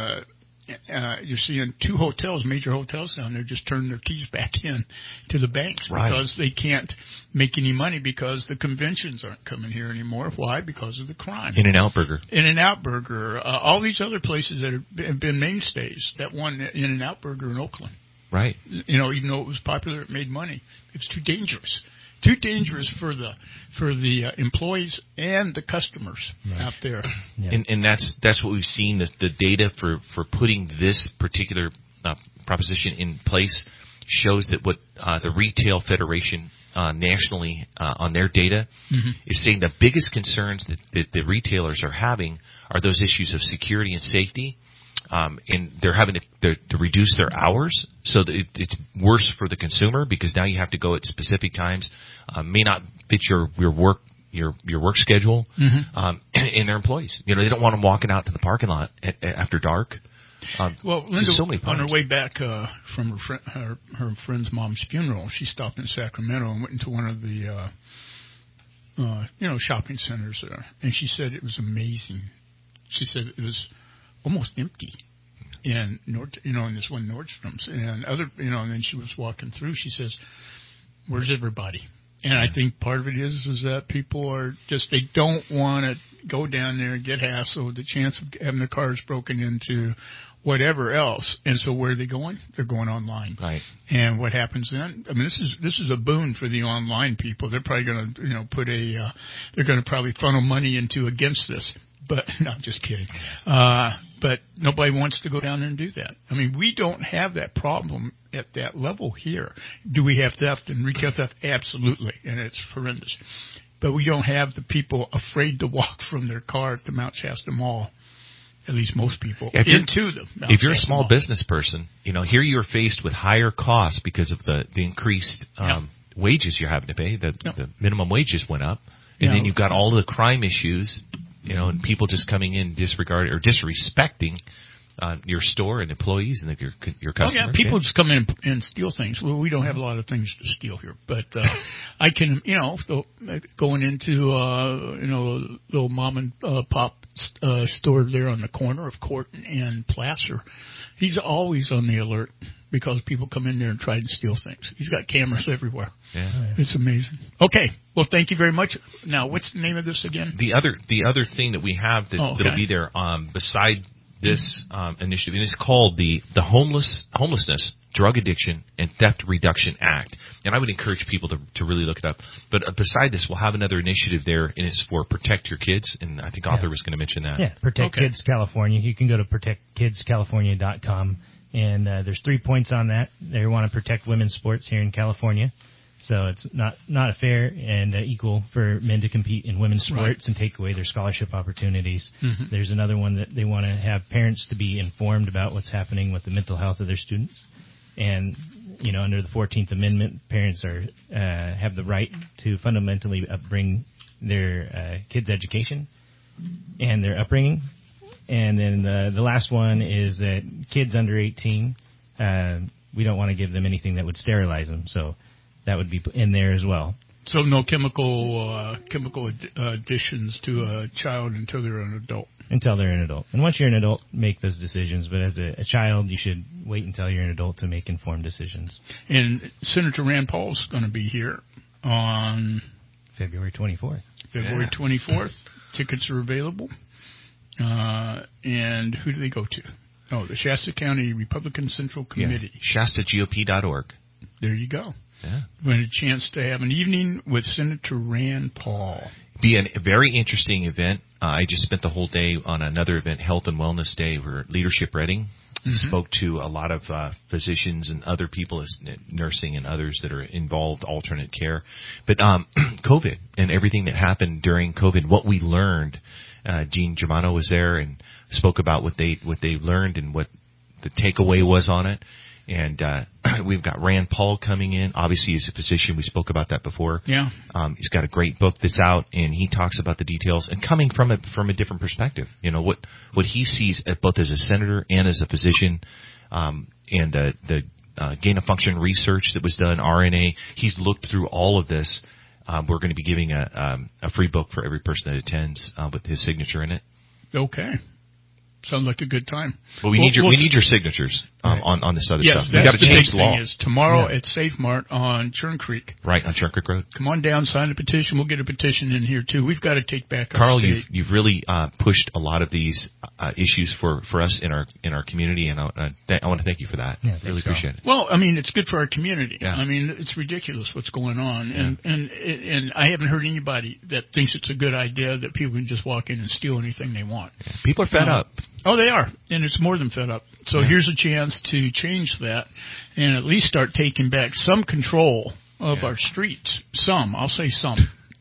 2 hotels, major hotels down there, just turn their keys back in to the banks because they can't make any money because the conventions aren't coming here anymore. Why? Because of the crime.
In-N-Out Burger.
In-N-Out Burger. All these other places that have been mainstays. That one In-N-Out Burger in Oakland.
Right.
Even though it was popular, it made money. It's too dangerous. Too dangerous for the employees and the customers out there.
Yeah. And that's what we've seen. The data for putting this particular proposition in place shows that what the Retail Federation nationally on their data is saying the biggest concerns that the retailers are having are those issues of security and safety. And they're having to reduce their hours, so that it's worse for the consumer because now you have to go at specific times, may not fit your work schedule, and their employees. They don't want them walking out to the parking lot after dark.
Well, Linda,
so many
on her way back from her friend's mom's funeral, she stopped in Sacramento and went into one of the shopping centers there, and she said it was amazing. She said it was almost empty in in this one Nordstrom's and other, and then she was walking through. She says, "Where's everybody?" And I think part of it is that people are they don't want to go down there and get hassled, the chance of having their cars broken into, whatever else. And so where are they going? They're going online.
Right.
And what happens then? I mean, this is a boon for the online people. They're probably going to they're going to probably funnel money against this. But no, I'm just kidding. But nobody wants to go down there and do that. I mean, we don't have that problem at that level here. Do we have theft and retail theft? Absolutely, and it's horrendous. But we don't have the people afraid to walk from their car at the Mount Shasta Mall. At least most people
if you're a small business person, here you're faced with higher costs because of the increased wages you're having to pay. The minimum wages went up, and then you've got all the crime issues. and people just coming in disregarding or disrespecting your store and employees and your customers.
Oh, yeah, people just come in and steal things. Well, we don't have a lot of things to steal here, but I can, going into, little mom and pop store there on the corner of Court and Placer. He's always on the alert because people come in there and try to steal things. He's got cameras everywhere.
Yeah.
It's amazing. Okay. Well, thank you very much. Now, what's the name of this again?
The other thing that we have that'll be there beside this initiative, and it's called the Homelessness, Drug Addiction, and Theft Reduction Act. And I would encourage people to really look it up. But beside this, we'll have another initiative there, and it's for Protect Your Kids. And I think Arthur was going to mention that.
Yeah, Protect Kids California. You can go to protectkidscalifornia.com, and there's 3 points on that. They want to protect women's sports here in California. So it's not fair and equal for men to compete in women's sports and take away their scholarship opportunities. Mm-hmm. There's another one that they want to have parents to be informed about what's happening with the mental health of their students. And, under the 14th Amendment, parents have the right to fundamentally bring their kids' education and their upbringing. And then the last one is that kids under 18, we don't want to give them anything that would sterilize them. So that would be in there as well.
So no chemical additions to a child until they're an adult.
Until they're an adult. And once you're an adult, make those decisions. But as a child, you should wait until you're an adult to make informed decisions.
And Senator Rand Paul's going to be here on
February 24th.
February 24th. Tickets are available. And who do they go to? Oh, the Shasta County Republican Central Committee.
ShastaGOP.org.
There you go.
Yeah.
We had a chance to have an evening with Senator Rand Paul.
Be a very interesting event. I just spent the whole day on another event, Health and Wellness Day, where Leadership Reading spoke to a lot of physicians and other people, nursing and others that are involved, alternate care. But COVID and everything that happened during COVID, what we learned, Gene Germano was there and spoke about what they learned and what the takeaway was on it. And we've got Rand Paul coming in. Obviously, he's a physician. We spoke about that before.
Yeah.
He's got a great book that's out, and he talks about the details and coming from a different perspective. What he sees both as a senator and as a physician, and the gain of function research that was done, RNA. He's looked through all of this. We're going to be giving a free book for every person that attends with his signature in it.
Okay. Sounds like a good time.
Well, we need your signatures on this other stuff. We got to change the law.
Is tomorrow at Safe Mart on Churn Creek.
Right, on Churn Creek Road.
Come on down, sign a petition. We'll get a petition in here too. We've got to take back our
Carl,
state.
you've really pushed a lot of these issues for us in our community, and I want to thank you for that.
Yeah,
really appreciate it.
Well, I mean, it's good for our community.
Yeah.
I mean, it's ridiculous what's going on, and I haven't heard anybody that thinks it's a good idea that people can just walk in and steal anything they want.
Yeah. People are fed up.
Oh, they are, and it's more than fed up. So here's a chance to change that and at least start taking back some control of our streets. I'll say some,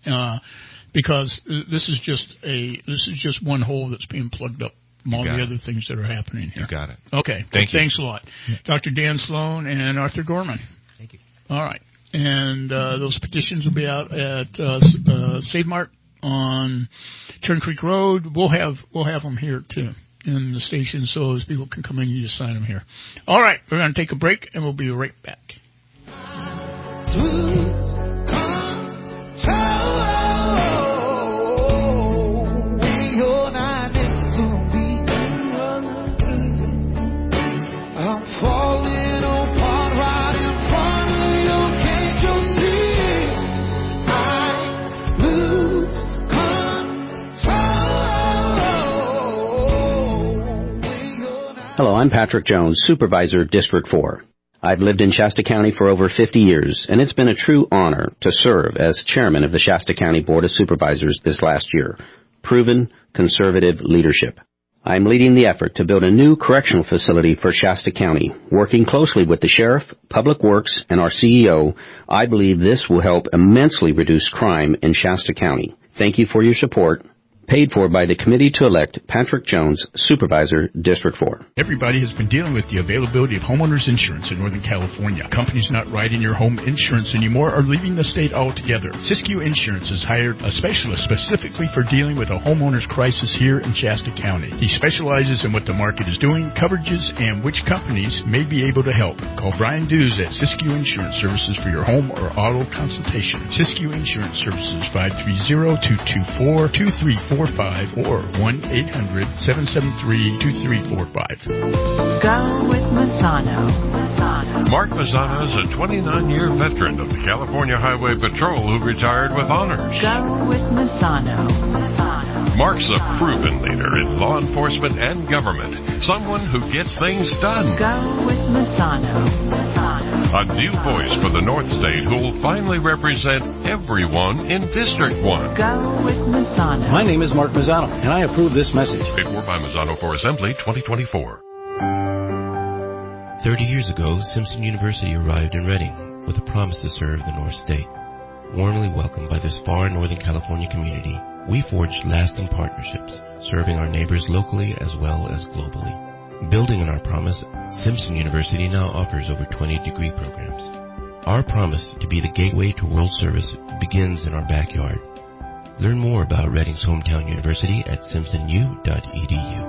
because this is just one hole that's being plugged up from all the other things that are happening here.
You got it.
Okay. Thanks a lot. Yeah. Dr. Dan Sloan and Arthur Gorman.
Thank you.
All right. And those petitions will be out at Save Mart on Churn Creek Road. We'll have them here too in the station, so as people can come in and just sign them here. All right, we're going to take a break, and we'll be right back.
Hello, I'm Patrick Jones, Supervisor, District 4. I've lived in Shasta County for over 50 years, and it's been a true honor to serve as Chairman of the Shasta County Board of Supervisors this last year. Proven conservative leadership. I'm leading the effort to build a new correctional facility for Shasta County. Working closely with the Sheriff, Public Works, and our CEO, I believe this will help immensely reduce crime in Shasta County. Thank you for your support. Paid for by the committee to elect Patrick Jones, Supervisor, District 4.
Everybody has been dealing with the availability of homeowners insurance in Northern California. Companies not writing your home insurance anymore are leaving the state altogether. Siskiyou Insurance has hired a specialist specifically for dealing with a homeowner's crisis here in Shasta County. He specializes in what the market is doing, coverages, and which companies may be able to help. Call Brian Dews at Siskiyou Insurance Services for your home or auto consultation. Siskiyou Insurance Services, 530-224-2345 or 1-800-773-2345.
Go with Mazzano.
Mark Mazzano is a 29-year veteran of the California Highway Patrol who retired with honors.
Go with Mazzano.
Mark's a proven leader in law enforcement and government, someone who gets things done.
Go with Mazzano.
A new voice for the North State who will finally represent everyone in District 1.
Go with Mazzano.
My name is Mark Mazzano, and I approve this message.
Paid for by Mazzano for Assembly 2024.
30 years ago, Simpson University arrived in Redding with a promise to serve the North State. Warmly welcomed by this far Northern California community, we forged lasting partnerships, serving our neighbors locally as well as globally. Building on our promise, Simpson University now offers over 20 degree programs. Our promise to be the gateway to world service begins in our backyard. Learn more about Redding's hometown university at simpsonu.edu.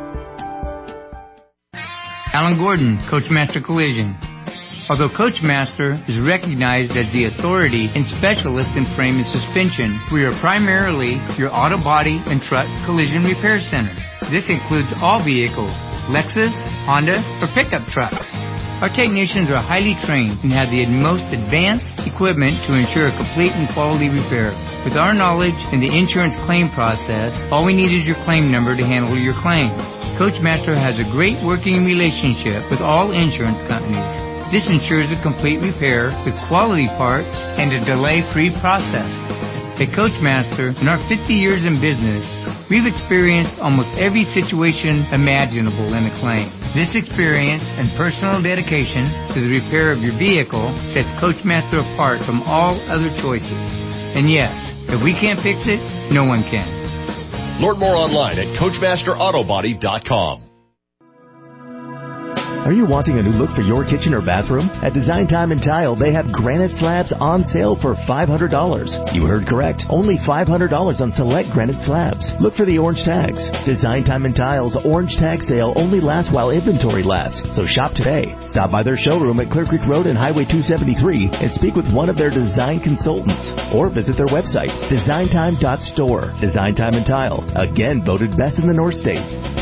Alan Gordon, Coachmaster Collision. Although Coachmaster is recognized as the authority and specialist in frame and suspension, we are primarily your auto body and truck collision repair center. This includes all vehicles, Lexus, Honda, or pickup trucks. Our technicians are highly trained and have the most advanced equipment to ensure a complete and quality repair. With our knowledge in the insurance claim process, all we need is your claim number to handle your claim. Coachmaster has a great working relationship with all insurance companies. This ensures a complete repair with quality parts and a delay-free process. At Coachmaster, in our 50 years in business, we've experienced almost every situation imaginable in a claim. This experience and personal dedication to the repair of your vehicle sets Coachmaster apart from all other choices. And yes, if we can't fix it, no one can.
Learn more online at CoachmasterAutoBody.com.
Are you wanting a new look for your kitchen or bathroom? At Design Time and Tile, they have granite slabs on sale for $500. You heard correct. Only $500 on select granite slabs. Look for the orange tags. Design Time and Tile's orange tag sale only lasts while inventory lasts. So shop today. Stop by their showroom at Clear Creek Road and Highway 273 and speak with one of their design consultants. Or visit their website, designtime.store. Design Time and Tile, again voted best in the North State.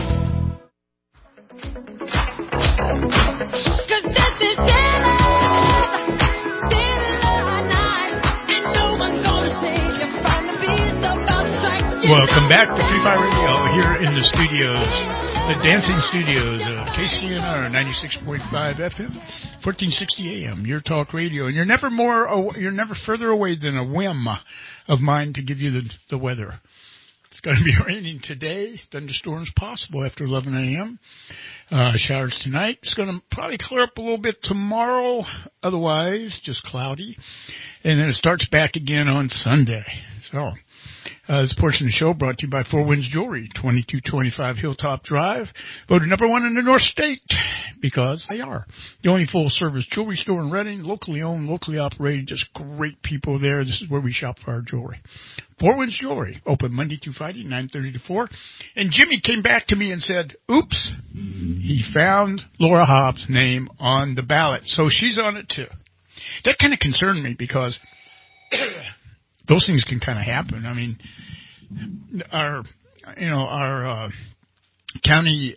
Welcome back to Free Fire Radio here in the studios, the dancing studios of KCNR 96.5 FM, 1460 AM, your talk radio. And you're never further away than a whim of mine to give you the weather. It's going to be raining today, thunderstorms possible after 11 a.m., showers tonight. It's going to probably clear up a little bit tomorrow, otherwise just cloudy. And then it starts back again on Sunday. So, this portion of the show brought to you by Four Winds Jewelry, 2225 Hilltop Drive, voted number one in the North State, because they are the only full-service jewelry store in Redding, locally owned, locally operated, just great people there. This is where we shop for our jewelry. Four Winds Jewelry, open Monday through Friday, 9:30 to 4. And Jimmy came back to me and said, oops, he found Laura Hobbs' name on the ballot, so she's on it too. That kind of concerned me because those things can kind of happen. I mean, our county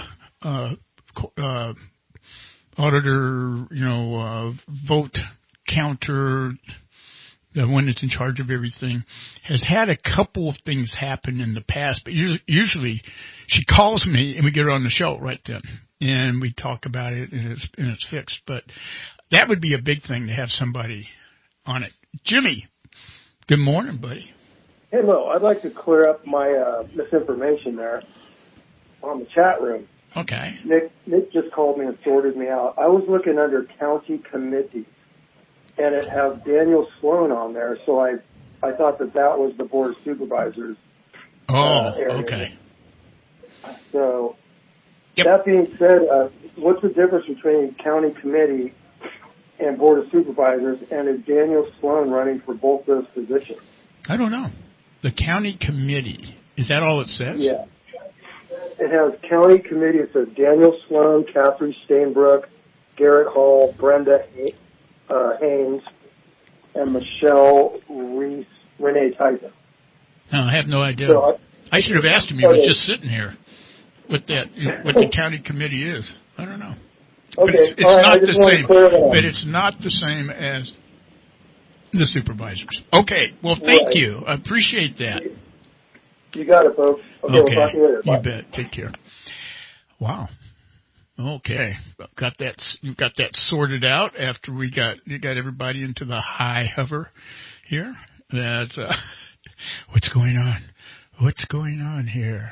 auditor, vote counter, the one that's in charge of everything, has had a couple of things happen in the past, but usually she calls me and we get her on the show right then, and we talk about it, and it's fixed. But that would be a big thing to have somebody on it. Jimmy, good morning, buddy.
Hey, Mo, I'd like to clear up my misinformation there on the chat room.
Okay.
Nick just called me and sorted me out. I was looking under county committee, and it has Daniel Sloan on there, so I thought that was the Board of Supervisors.
area. Okay.
So, that being said, what's the difference between county committee and board of supervisors, and is Daniel Sloan running for both those positions?
I don't know. The county committee, is that all it says?
Yeah. It has county committee. It says Daniel Sloan, Catherine Stainbrook, Garrett Hall, Brenda Haynes, and Michelle Reese, Renee Tyson.
No, I have no idea.
So
I should have asked him. He was just sitting here. What the county committee is? I don't know.
Okay,
but it's
right,
not the same. But it's not the same as the supervisors. Okay. Well, thank you. I appreciate that.
You got it, folks. Okay. We'll talk to you later. Bye.
You bet. Take care. Wow. Okay. Got that sorted out after you got everybody into the high hover here. That what's going on? What's going on here?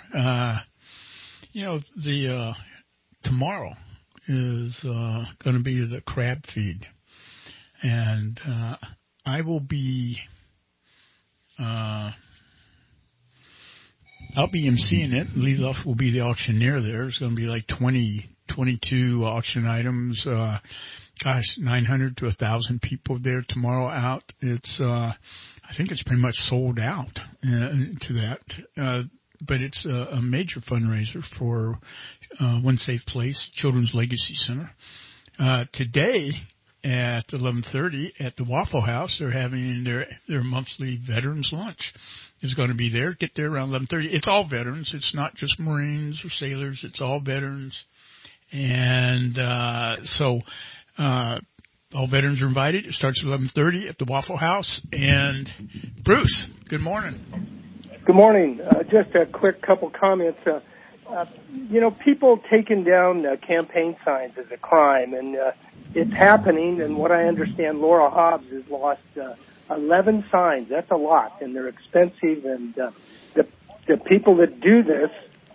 The tomorrow is going to be the crab feed, and I will be. I'll be emceeing it. Lee Luff will be the auctioneer there. There's going to be like 22 auction items. 900 to 1,000 people there tomorrow out. It's, I think it's pretty much sold out to that. But it's a major fundraiser for One Safe Place, Children's Legacy Center. Today at 11:30 at the Waffle House, they're having their monthly veterans lunch. Is going to be there. Get there around 11:30. It's all veterans. It's not just Marines or sailors. It's all veterans. And so all veterans are invited. It starts at 11:30 at the Waffle House. And Bruce, good morning.
Good morning. Just a quick couple comments. People taking down campaign signs is a crime, and it's happening. And what I understand, Laura Hobbs has lost 11 signs. That's a lot, and they're expensive. And the people that do this,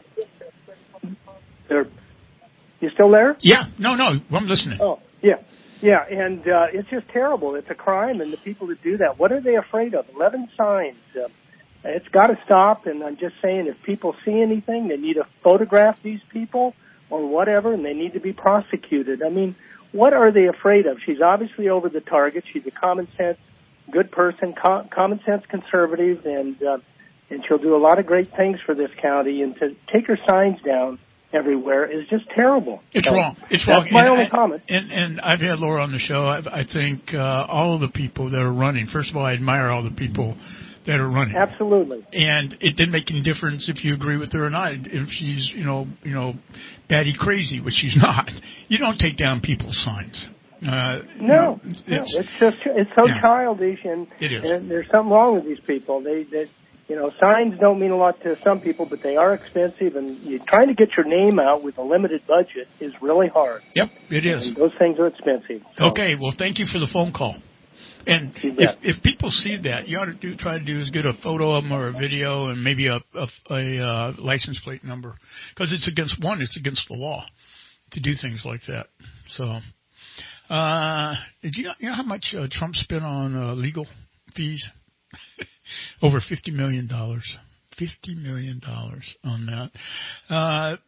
you still there?
Yeah. No, I'm listening.
Oh, yeah. Yeah, and it's just terrible. It's a crime, and the people that do that, what are they afraid of? 11 signs. It's got to stop, and I'm just saying if people see anything, they need to photograph these people or whatever, and they need to be prosecuted. I mean, what are they afraid of? She's obviously over the target. She's a common sense, good person, common sense conservative, and she'll do a lot of great things for this county, and to take her signs down everywhere is just terrible.
It's wrong. It's
wrong.
That's
my only comment.
And I've had Laura on the show. I think all of the people that are running, first of all, I admire all the people that are running.
Absolutely.
And it didn't make any difference if you agree with her or not. If she's, batty crazy, which she's not, you don't take down people's signs.
No, it's so childish, and
it is.
And there's something wrong with these people. Signs don't mean a lot to some people, but they are expensive, and trying to get your name out with a limited budget is really hard.
Yep, it is.
And those things are expensive. So.
Okay, well, thank you for the phone call. And if people see that, you ought to try to do is get a photo of them or a video and maybe a license plate number, because it's against the law to do things like that. So, did you know how much Trump spent on legal fees? Over $50 million. $50 million on that. I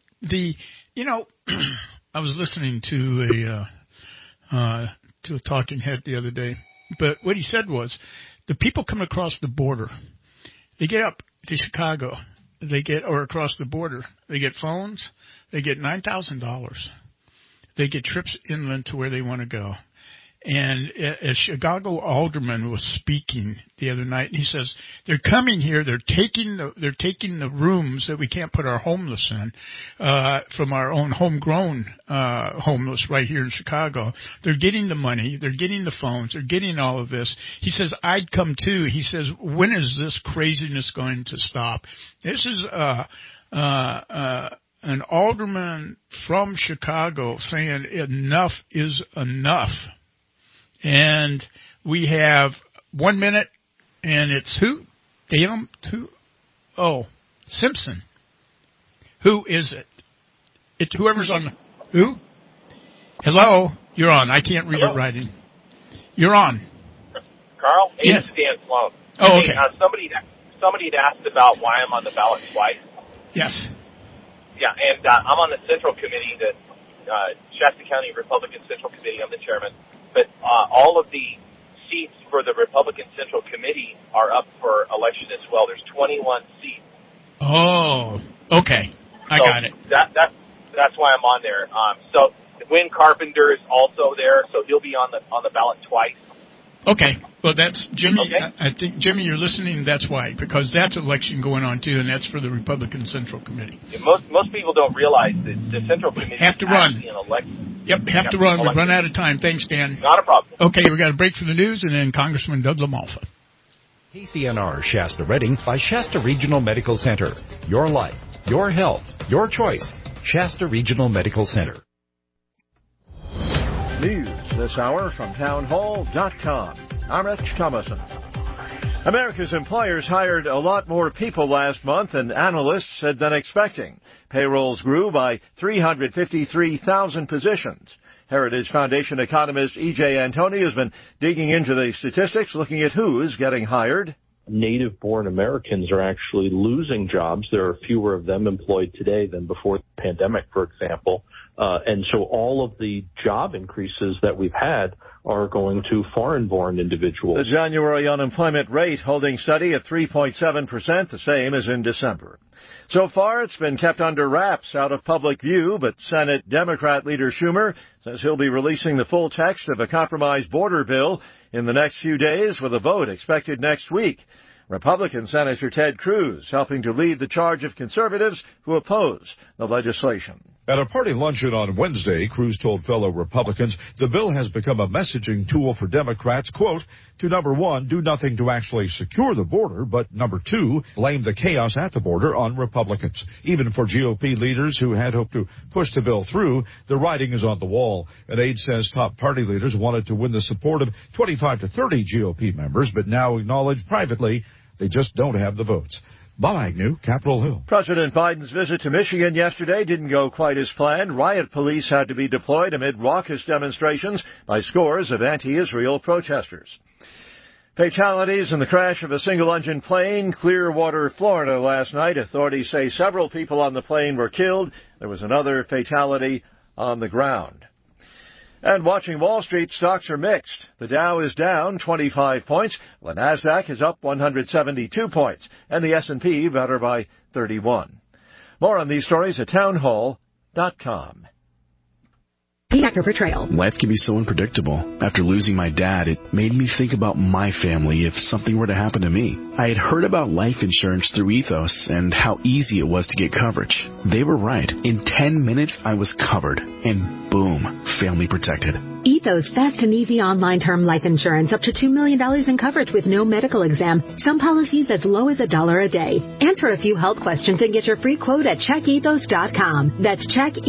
was listening to a talking head the other day. But what he said was, the people coming across the border, they get up to Chicago, or across the border, they get phones, they get $9,000. They get trips inland to where they want to go. And a Chicago alderman was speaking the other night, and he says they're coming here. They're taking the rooms that we can't put our homeless in from our own homegrown homeless right here in Chicago. They're getting the money. They're getting the phones. They're getting all of this. He says I'd come too. He says, when is this craziness going to stop? This is an alderman from Chicago saying enough is enough. And we have 1 minute, and it's who? Simpson. Who is it? It's whoever's on. Who? Hello? You're on. I can't read your writing. You're on.
Carl? Hey,
yes.
This is Dan Sloan.
Oh, okay.
somebody had asked about why I'm on the ballot twice.
Yes.
Yeah, and I'm on the Central Committee, the Shasta County Republican Central Committee. I'm the chairman. But all of the seats for the Republican Central Committee are up for election as well. There's 21 seats.
Oh, okay. I got it.
That's why I'm on there. So Win Carpenter is also there, so he'll be on the ballot twice.
Okay. Well, that's Jimmy.
Okay.
I think, Jimmy, you're listening. That's why, because that's election going on too, and that's for the Republican Central Committee.
Yeah, most people don't realize that the Central Committee
have to run.
An election.
Yep, have to run. We've run out of time. Thanks, Dan.
Not a problem.
Okay, we got a break for the news, and then Congressman Doug LaMalfa.
KCNR Shasta Redding by Shasta Regional Medical Center. Your life, your health, your choice. Shasta Regional Medical Center.
News this hour from townhall.com. I'm Rich Thomason. America's employers hired a lot more people last month than analysts had been expecting. Payrolls grew by 353,000 positions. Heritage Foundation economist E.J. Antoni has been digging into the statistics, looking at who is getting hired.
Native-born Americans are actually losing jobs. There are fewer of them employed today than before the pandemic, for example. And so all of the job increases that we've had are going to foreign-born individuals.
The January unemployment rate holding steady at 3.7%, the same as in December. So far, it's been kept under wraps, out of public view, but Senate Democrat leader Schumer says he'll be releasing the full text of a compromise border bill in the next few days, with a vote expected next week. Republican Senator Ted Cruz helping to lead the charge of conservatives who oppose the legislation.
At a party luncheon on Wednesday, Cruz told fellow Republicans the bill has become a messaging tool for Democrats, quote, to number one, do nothing to actually secure the border, but number two, blame the chaos at the border on Republicans. Even for GOP leaders who had hoped to push the bill through, the writing is on the wall. An aide says top party leaders wanted to win the support of 25 to 30 GOP members, but now acknowledge privately they just don't have the votes. Bob Agnew, Capitol Hill.
President Biden's visit to Michigan yesterday didn't go quite as planned. Riot police had to be deployed amid raucous demonstrations by scores of anti-Israel protesters. Fatalities in the crash of a single-engine plane, Clearwater, Florida, last night. Authorities say several people on the plane were killed. There was another fatality on the ground. And watching Wall Street, stocks are mixed. The Dow is down 25 points. The Nasdaq is up 172 points. And the S&P better by 31. More on these stories at townhall.com.
Actor Portrayal. Life can be so unpredictable. After losing my dad, it made me think about my family if something were to happen to me. I had heard about life insurance through Ethos and how easy it was to get coverage. They were right. In 10 minutes, I was covered. And boom, family protected.
Ethos fast and easy online term life insurance up to $2 million in coverage with no medical exam. Some policies as low as $1 a day. Answer a few health questions and get your free quote at checkethos.com. That's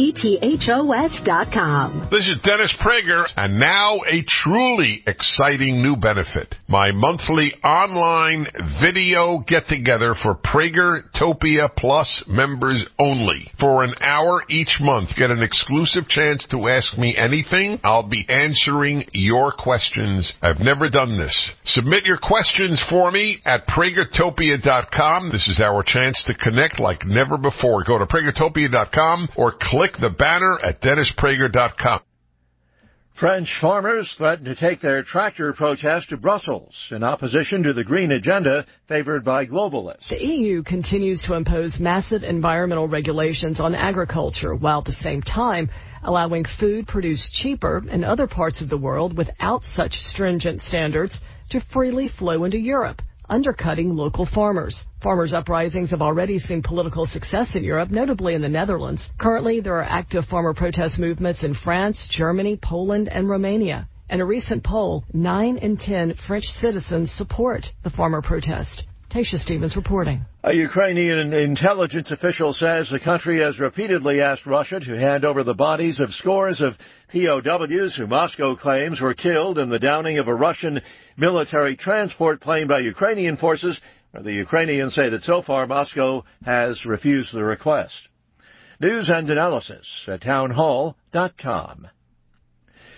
checkethos.com.
This is Dennis Prager, and now a truly exciting new benefit. My monthly online video get-together for Pragertopia Plus members only. For an hour each month, get an exclusive chance to ask me anything. I'll be answering your questions. I've never done this. Submit your questions for me at Pragertopia.com. This is our chance to connect like never before. Go to Pragertopia.com or click the banner at DennisPrager.com.
French farmers threaten to take their tractor protest to Brussels in opposition to the green agenda favored by globalists.
The EU continues to impose massive environmental regulations on agriculture, while at the same time allowing food produced cheaper in other parts of the world without such stringent standards to freely flow into Europe, undercutting local farmers. Farmers' uprisings have already seen political success in Europe, notably in the Netherlands. Currently, there are active farmer protest movements in France, Germany, Poland, and Romania. In a recent poll, 9 in 10 French citizens support the farmer protest. Tasha Stevens reporting.
A Ukrainian intelligence official says the country has repeatedly asked Russia to hand over the bodies of scores of POWs who Moscow claims were killed in the downing of a Russian military transport plane by Ukrainian forces. The Ukrainians say that so far Moscow has refused the request. News and analysis at townhall.com.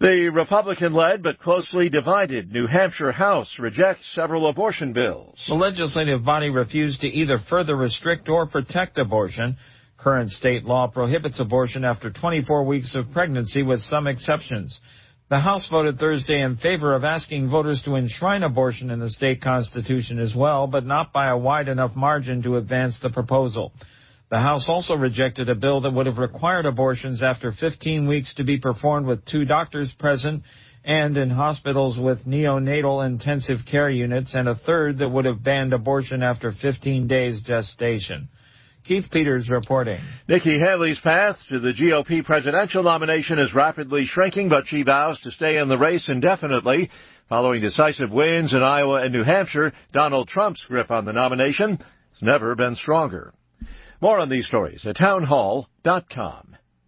The Republican-led but closely divided New Hampshire House rejects several abortion bills.
The legislative body refused to either further restrict or protect abortion. Current state law prohibits abortion after 24 weeks of pregnancy with some exceptions. The House voted Thursday in favor of asking voters to enshrine abortion in the state constitution as well, but not by a wide enough margin to advance the proposal. The House also rejected a bill that would have required abortions after 15 weeks to be performed with 2 doctors present and in hospitals with neonatal intensive care units, and a third that would have banned abortion after 15 days gestation. Keith Peters reporting.
Nikki Haley's path to the GOP presidential nomination is rapidly shrinking, but she vows to stay in the race indefinitely. Following decisive wins in Iowa and New Hampshire, Donald Trump's grip on the nomination has never been stronger. More on these stories at townhall.com.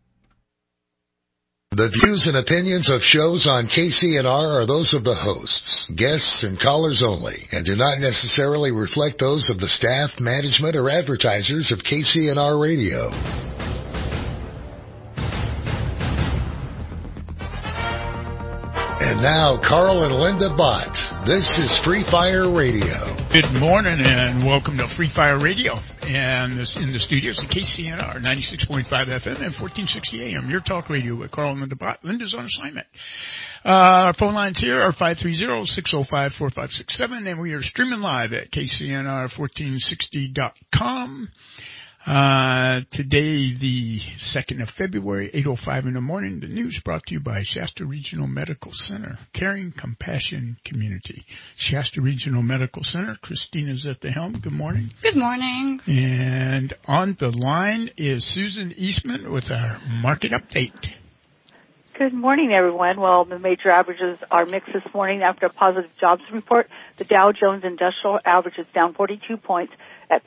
The views and opinions of shows on KCNR are those of the hosts, guests, and callers only, and do not necessarily reflect those of the staff, management, or advertisers of KCNR Radio. And now, Carl and Linda Bott. This is Free Fire Radio.
Good morning and welcome to Free Fire Radio. And this in the studios at KCNR 96.5 FM and 1460 AM. Your talk radio with Carl and Linda Bott. Linda's on assignment. Our phone lines here are 530-605-4567, and we are streaming live at KCNR1460.com. Today, the 2nd of February, 8:05 in the morning. The news brought to you by Shasta Regional Medical Center, Caring Compassion Community. Shasta Regional Medical Center. Christina's at the helm. Good morning.
Good morning.
And on the line is Susan Eastman with our market update.
Good morning, everyone. Well, the major averages are mixed this morning after a positive jobs report. The Dow Jones Industrial Average is down 42 points at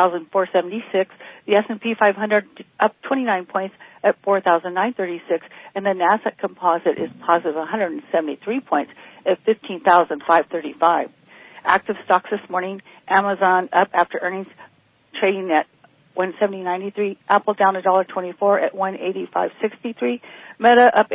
38,476. The S&P 500 up 29 points at 4,936. And the NASDAQ Composite is positive 173 points at 15,535. Active stocks this morning, Amazon up after earnings, trading at 170.93. Apple down $1.24 at 185.63. Meta up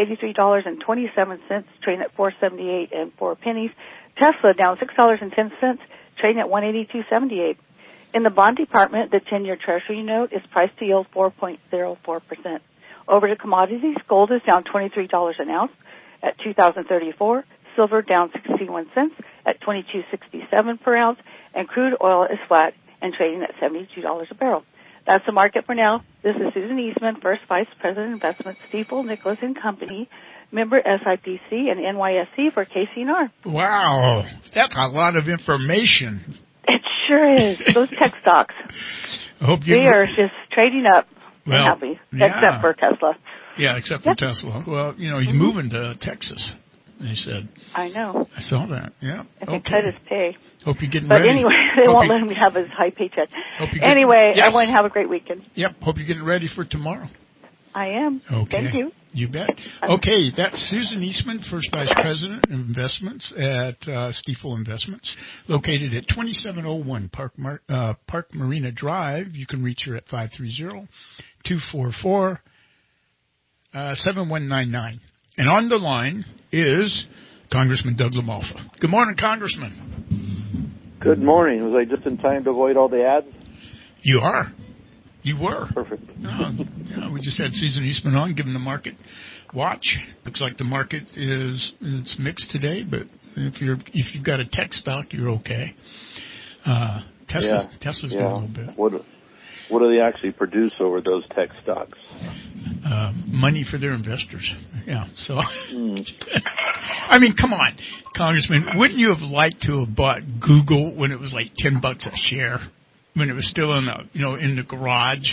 $83.27, trading at 478 and 4 pennies. Tesla down $6.10, trading at 182.78. In the bond department, the 10-year Treasury note is priced to yield 4.04%. Over to commodities, gold is down $23 an ounce at $2,034. Silver down 61 cents at $22.67 per ounce, and crude oil is flat and trading at $72 a barrel. That's the market for now. This is Susan Eastman, First Vice President Investment, Stifel, Nicholas & Company, member SIPC and NYSE for KCNR.
Wow, that's a lot of information.
It sure is. Those tech stocks. They are just trading up.
Well,
happy, except for Tesla.
Yeah, except for Tesla. Well, you know, he's moving to Texas. They said.
I know.
I saw that. Yeah.
I can cut his pay.
Hope you're getting
but
ready.
But anyway, they won't let him have his high paycheck. Anyway, everyone have a great weekend.
Yep. Hope you're getting ready for tomorrow.
I am.
Okay.
Thank you.
You bet. Okay, that's Susan Eastman, First Vice President of Investments at Stifel Investments, located at 2701 Park Marina Drive. You can reach her at 530-244-7199. And on the line is Congressman Doug LaMalfa. Good morning, Congressman.
Good morning. Was I just in time to avoid all the ads?
You are. You were.
Perfect.
Yeah, we just had Susan Eastman on, giving the market watch. Looks like the market it's mixed today, but if you've got a tech stock, you're okay. Tesla's doing a little bit.
What do they actually produce over those tech stocks?
Money for their investors. Yeah. So, I mean, come on, Congressman. Wouldn't you have liked to have bought Google when it was like $10 a share, when it was still in the garage?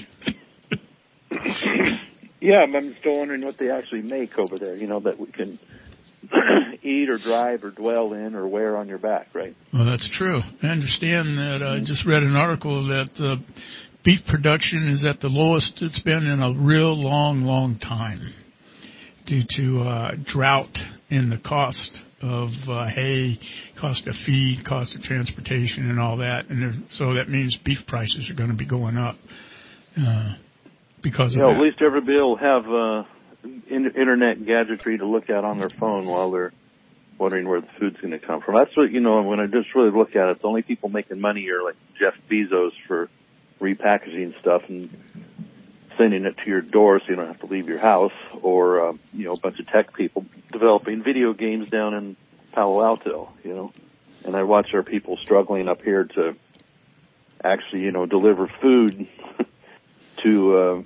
Yeah, I'm still wondering what they actually make over there. You know, that we can eat or drive or dwell in or wear on your back, right?
Well, that's true. I understand that. I just read an article that beef production is at the lowest it's been in a real long time due to drought and the cost of hay, cost of feed, cost of transportation and all that. And so that means beef prices are going to be going up because of that.
At least everybody will have internet gadgetry to look at on their phone while they're wondering where the food's going to come from. That's what, when I just really look at it, the only people making money are like Jeff Bezos for repackaging stuff and sending it to your door so you don't have to leave your house, or, a bunch of tech people developing video games down in Palo Alto, And I watch our people struggling up here to actually, deliver food to,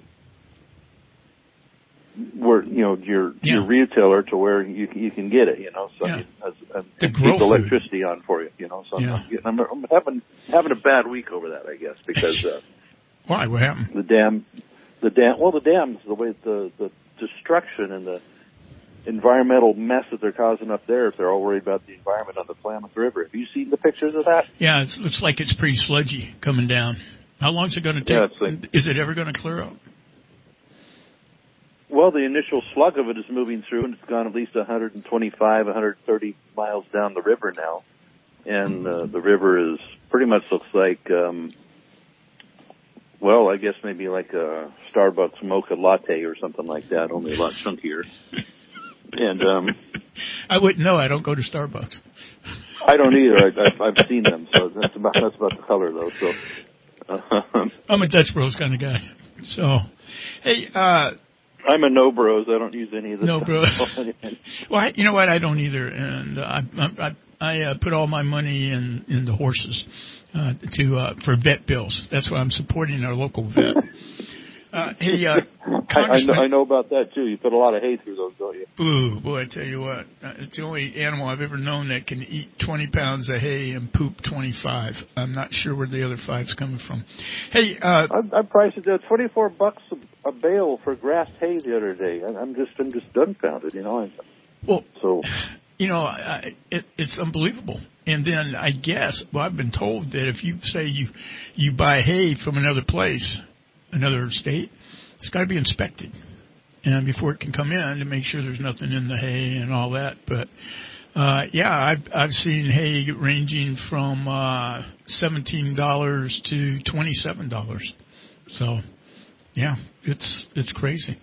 where your retailer to where you can get it, so and keep the electricity on for you, So I'm having a bad week over that, I guess, because
why? What happened?
The dams, the way the destruction and the environmental mess that they're causing up there. If they're all worried about the environment on the Klamath River, have you seen the pictures of that?
Yeah, it looks like it's pretty sludgy coming down. How long is it going to take? Is it ever going to clear out?
Well, the initial slug of it is moving through, and it's gone at least 125, 130 miles down the river now. And the river is pretty much looks like, I guess maybe like a Starbucks mocha latte or something like that, only a lot chunkier. And
I wouldn't know. I don't go to Starbucks.
I don't either. I've seen them, so that's about the color, though. So
I'm a Dutch Bros kind of guy. So, hey.
I'm a No Bros. I don't use any of the
No Bros. Well, you know what? I don't either, and I put all my money in the horses for vet bills. That's why I'm supporting our local vet. Hey,
I know about that too. You put a lot of hay through those, don't you?
Ooh, boy! I tell you what, it's the only animal I've ever known that can eat 20 pounds of hay and poop 25. I'm not sure where the other 5's coming from. Hey,
I priced it at $24 a bale for grass hay the other day. I'm just dumbfounded,
Well, so it's unbelievable. And then I guess, I've been told that if you say you buy hay from another place, another state, it's got to be inspected, and before it can come in to make sure there's nothing in the hay and all that. But I've seen hay ranging from $17 to $27. So it's crazy.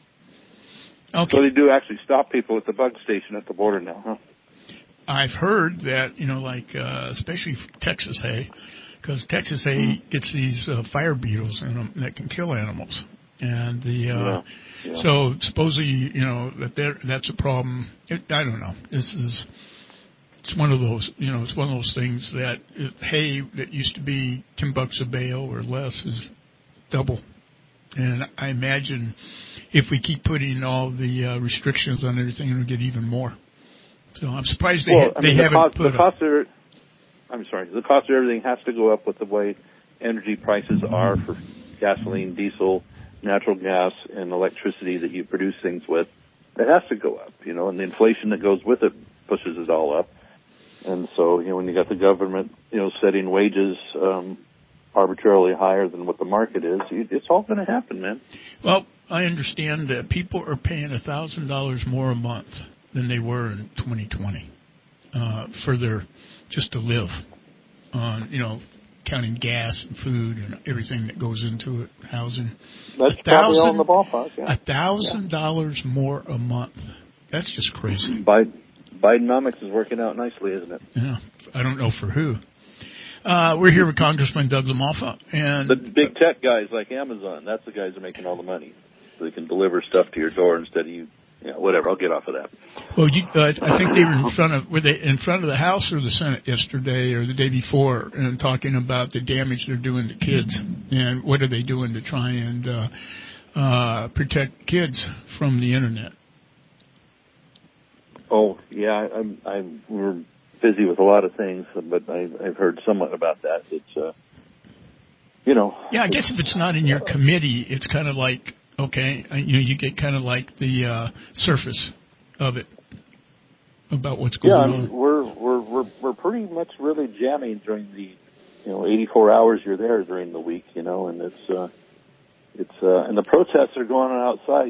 Okay.
So they do actually stop people at the bug station at the border now, huh?
I've heard that, especially Texas hay, because Texas hay gets these fire beetles in them that can kill animals, and so supposedly that's a problem. I don't know. It's one of those it's one of those things that hay that used to be $10 a bale or less is double, and I imagine if we keep putting all the restrictions on everything, it'll get even more. So I'm surprised they haven't put up. I'm sorry, the cost of everything has to go up with the way energy prices are for gasoline, diesel, natural gas, and electricity that you produce things with. It has to go up, and the inflation that goes with it pushes it all up. And so, when you got the government, setting wages arbitrarily higher than what the market is, it's all going to happen, man. Well, I understand that people are paying $1,000 more a month than they were in 2020 for their just to live on, counting gas and food and everything that goes into it, housing.
That's probably on the ballpark. Yeah.
$1,000 more a month. That's just crazy.
Bidenomics is working out nicely, isn't it?
Yeah, I don't know for who. We're here with Congressman Doug LaMalfa. And
the big tech guys like Amazon, that's the guys that are making all the money. So they can deliver stuff to your door instead of you. Yeah, whatever. I'll get off of that.
Well, I think they were they in front of the House or the Senate yesterday or the day before, and talking about the damage they're doing to kids and what are they doing to try and protect kids from the internet.
Oh yeah, we're busy with a lot of things, but I've heard somewhat about that. It's
Yeah, I guess if it's not in your committee, it's kind of like. Okay, you get kind of like the surface of it about what's going on.
We're pretty much really jamming during the 84 hours you're there during the week, and it's and the protests are going on outside.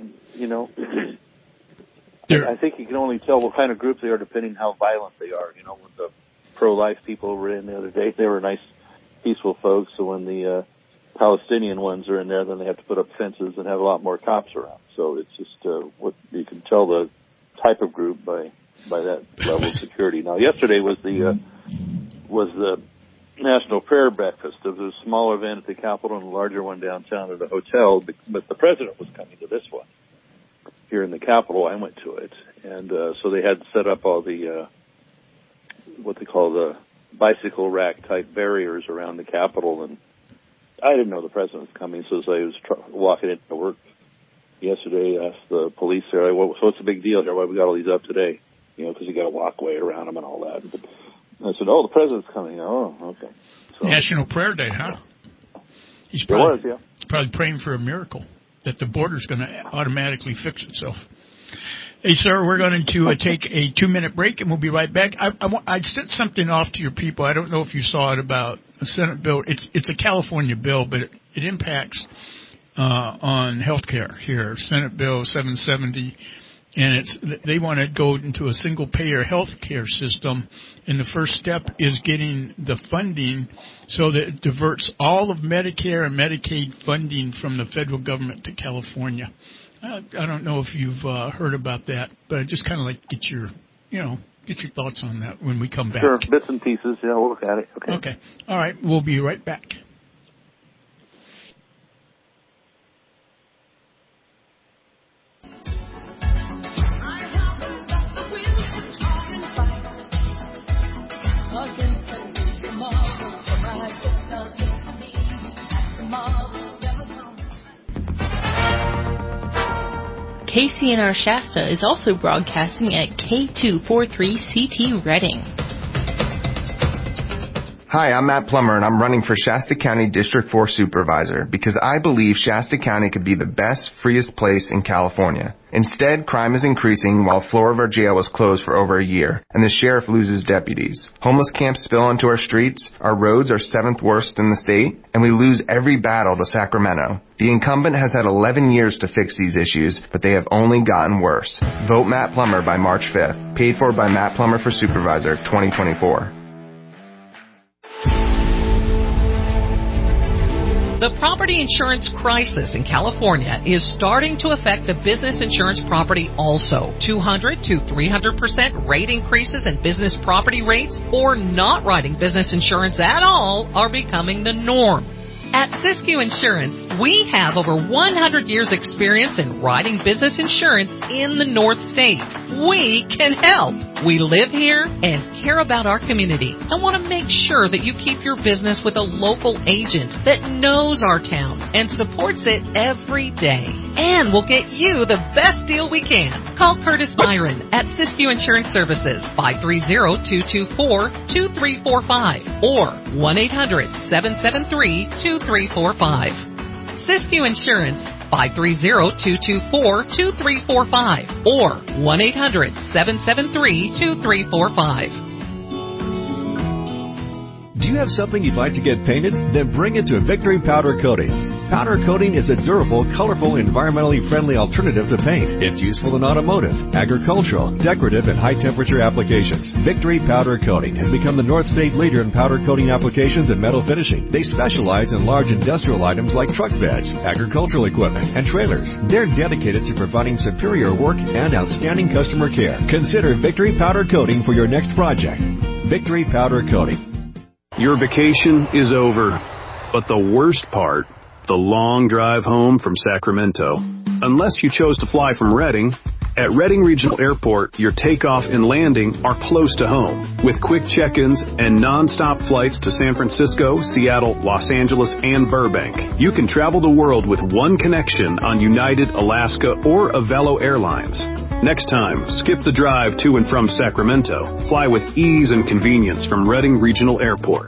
I think you can only tell what kind of group they are depending how violent they are. When the pro-life people were in the other day, they were nice, peaceful folks. So when the Palestinian ones are in there, then they have to put up fences and have a lot more cops around. So it's just what you can tell the type of group by that level of security. Now, yesterday was the National Prayer Breakfast. There was a smaller event at the Capitol and a larger one downtown at a hotel, but the president was coming to this one here in the Capitol. I went to it, and so they had set up all the what they call the bicycle rack type barriers around the Capitol, and I didn't know the president was coming, so as I was walking into work yesterday, I asked the police there, so what's the big deal here? Why we got all these up today? You know, because you got a walkway around them and all that. But I said, the president's coming. Oh, okay. So,
National Prayer Day, huh? He's probably praying for a miracle, that the border's going to automatically fix itself. Hey, sir, we're going to take a 2-minute break, and we'll be right back. I sent something off to your people. I don't know if you saw it about a Senate bill. It's a California bill, but it impacts on health care here. Senate Bill 770, and they want to go into a single-payer health care system, and the first step is getting the funding so that it diverts all of Medicare and Medicaid funding from the federal government to California. I don't know if you've heard about that, but I just kind of like get your thoughts on that when we come back.
Sure, bits and pieces. Yeah, we'll look at it.
Okay. All right, we'll be right back.
KCNR Shasta is also broadcasting at K243CT Reading.
Hi, I'm Matt Plummer, and I'm running for Shasta County District 4 Supervisor because I believe Shasta County could be the best, freest place in California. Instead, crime is increasing while the floor of our jail was closed for over a year, and the sheriff loses deputies. Homeless camps spill onto our streets, our roads are 7th worst in the state, and we lose every battle to Sacramento. The incumbent has had 11 years to fix these issues, but they have only gotten worse. Vote Matt Plummer by March 5th. Paid for by Matt Plummer for Supervisor 2024.
The property insurance crisis in California is starting to affect the business insurance property also. 200 to 300% rate increases in business property rates or not writing business insurance at all are becoming the norm. At Siskiyou Insurance, we have over 100 years experience in writing business insurance in the North State. We can help. We live here and care about our community and want to make sure that you keep your business with a local agent that knows our town and supports it every day. And we'll get you the best deal we can. Call Curtis Byron at Siskiyou Insurance Services, 530-224-2345 or 1-800-773-2345. Siskiyou Insurance, 530-224-2345 or 1-800-773-2345.
Do you have something you'd like to get painted? Then bring it to Victory Powder Coating. Powder coating is a durable, colorful, environmentally friendly alternative to paint. It's useful in automotive, agricultural, decorative, and high-temperature applications. Victory Powder Coating has become the North State leader in powder coating applications and metal finishing. They specialize in large industrial items like truck beds, agricultural equipment, and trailers. They're dedicated to providing superior work and outstanding customer care. Consider Victory Powder Coating for your next project. Victory Powder Coating.
Your vacation is over, but the worst part, the long drive home from Sacramento. Unless you chose to fly from Redding, at Redding Regional Airport, your takeoff and landing are close to home. With quick check-ins and non-stop flights to San Francisco, Seattle, Los Angeles, and Burbank, you can travel the world with one connection on United, Alaska, or Avelo Airlines. Next time, skip the drive to and from Sacramento. Fly with ease and convenience from Redding Regional Airport.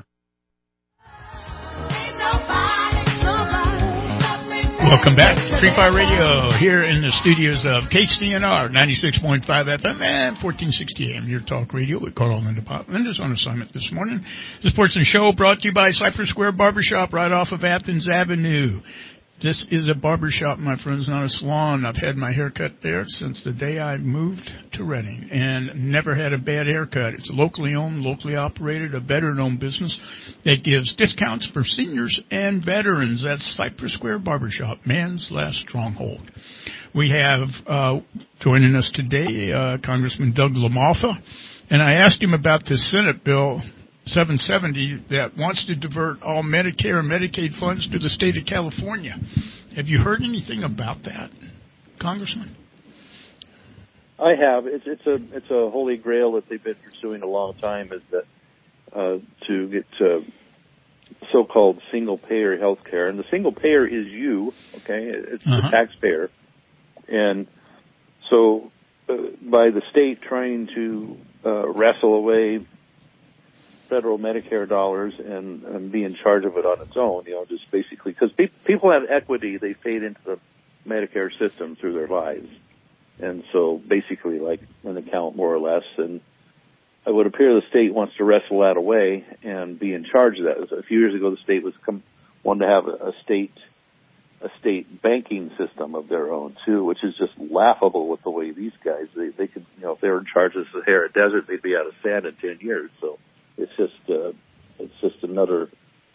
Welcome back. Free Fire Radio here in the studios of KCNR 96.5 FM and 1460 AM. Your talk radio with Carl and Linda Pop. Linda's on assignment this morning. The Sports and Show brought to you by Cypress Square Barbershop right off of Athens Avenue. This is a barbershop, my friends, not a salon. I've had my haircut there since the day I moved to Redding and never had a bad haircut. It's locally owned, locally operated, a veteran-owned business that gives discounts for seniors and veterans. That's Cypress Square Barbershop, man's last stronghold. We have joining us today Congressman Doug LaMalfa, and I asked him about the Senate Bill 770 that wants to divert all Medicare and Medicaid funds to the state of California. Have you heard anything about that, Congressman?
I have. It's a holy grail that they've been pursuing a long time, is that to get so-called single-payer health care. And the single-payer is you, okay? It's the taxpayer. And so by the state trying to wrestle away federal Medicare dollars and be in charge of it on its own, just basically, because people have equity, they fade into the Medicare system through their lives. And so basically like an account more or less. And it would appear the state wants to wrestle that away and be in charge of that. A few years ago, the state wanted to have a state banking system of their own too, which is just laughable with the way these guys, they could, if they were in charge of the Sahara Desert, they'd be out of sand in 10 years. So it's just another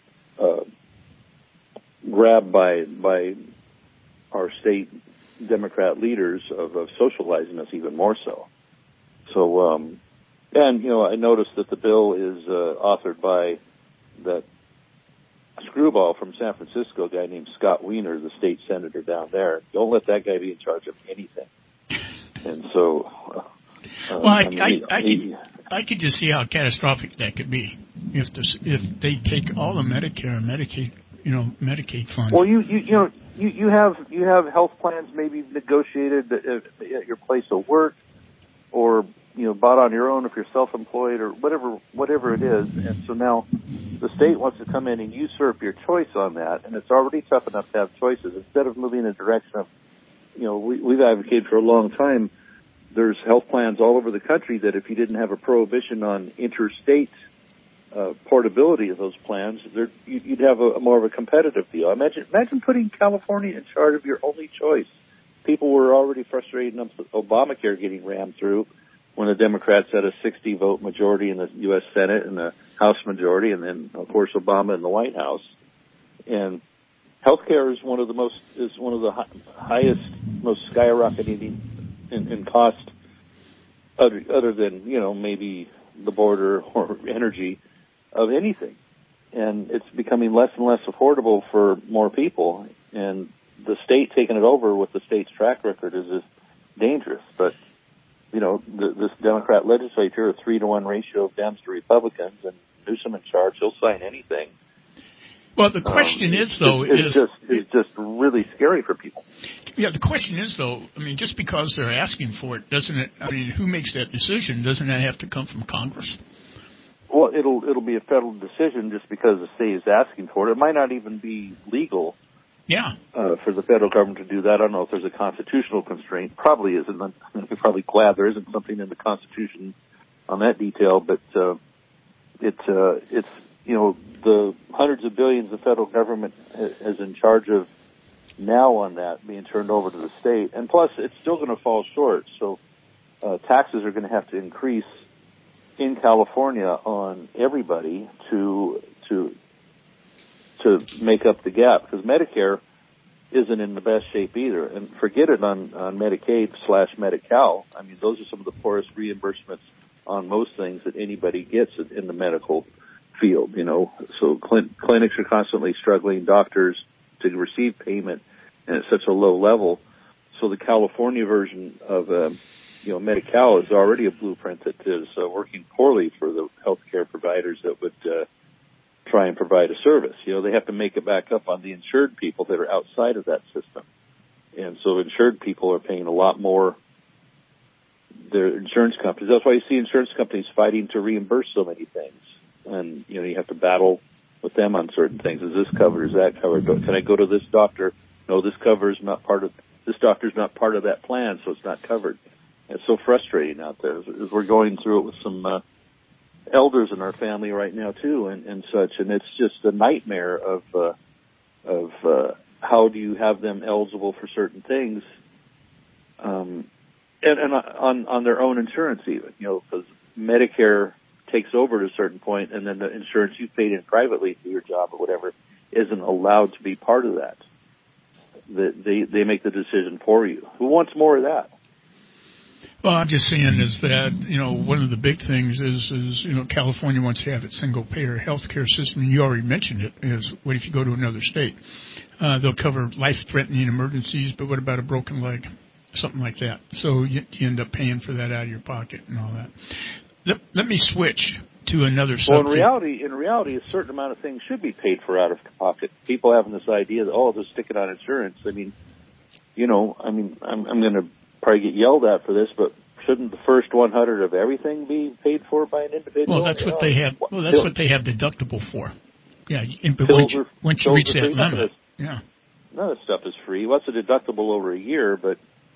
grab by our state Democrat leaders of socializing us even more so. So, and I noticed that the bill is authored by that screwball from San Francisco, a guy named Scott Wiener, the state senator down there. Don't let that guy be in charge of anything. And so,
I could just see how catastrophic that could be if they take all the Medicare and Medicaid funds.
Well, you have health plans maybe negotiated at your place of work, or bought on your own if you're self-employed, or whatever it is. And so now the state wants to come in and usurp your choice on that, and it's already tough enough to have choices. Instead of moving in a direction of, we've advocated for a long time, there's health plans all over the country that if you didn't have a prohibition on interstate portability of those plans, you'd have a more of a competitive deal. Imagine putting California in charge of your only choice. People were already frustrated enough with Obamacare getting rammed through when the Democrats had a 60-vote majority in the U.S. Senate and the House majority, and then, of course, Obama in the White House. And healthcare is one of the highest, most skyrocketing in cost, other than maybe the border or energy, of anything. And it's becoming less and less affordable for more people. And the state taking it over with the state's track record is just dangerous. But, this Democrat legislature, a 3-to-1 ratio of Dems to Republicans, and Newsom in charge, he'll sign anything.
Well, the question is, though,
it's just really scary for people.
Yeah, the question is, though, just because they're asking for it, doesn't it? Who makes that decision? Doesn't that have to come from Congress?
Well, it'll be a federal decision just because the state is asking for it. It might not even be legal.
Yeah.
For the federal government to do that. I don't know if there's a constitutional constraint. Probably isn't. I'm probably glad there isn't something in the Constitution on that detail. But it's the hundreds of billions the federal government is in charge of now on that being turned over to the state, and plus it's still going to fall short. So taxes are going to have to increase in California on everybody to make up the gap, because Medicare isn't in the best shape either. And forget it on Medicaid / Medi-Cal. Those are some of the poorest reimbursements on most things that anybody gets in the medical field, So clinics are constantly struggling, doctors, to receive payment, and at such a low level. So the California version of Medi-Cal is already a blueprint that is working poorly for the healthcare providers that would try and provide a service. They have to make it back up on the insured people that are outside of that system. And so insured people are paying a lot more, their insurance companies. That's why you see insurance companies fighting to reimburse so many things. And, you have to battle with them on certain things. Is this covered? Is that covered? Can I go to this doctor? No, this doctor's not part of that plan, so it's not covered. It's so frustrating out there. As we're going through it with some elders in our family right now too, and such, and it's just a nightmare of how do you have them eligible for certain things, and on their own insurance even, because Medicare takes over at a certain point, and then the insurance you paid in privately for your job or whatever isn't allowed to be part of that. They make the decision for you. Who wants more of that?
Well, I'm just saying is that, one of the big things is California wants to have its single-payer health care system. You already mentioned it, is what if you go to another state? They'll cover life-threatening emergencies, but what about a broken leg? Something like that. So you end up paying for that out of your pocket and all that. Let me switch to another subject.
Well, in reality, a certain amount of things should be paid for out of pocket. People having this idea that, just stick it on insurance. I mean, I'm going to probably get yelled at for this, but shouldn't the first 100 of everything be paid for by an individual?
Well, that's what they have. Well, that's what they have deductible for. Yeah, but once you reach that limit, yeah.
None of this stuff is free. What's a deductible over a year? But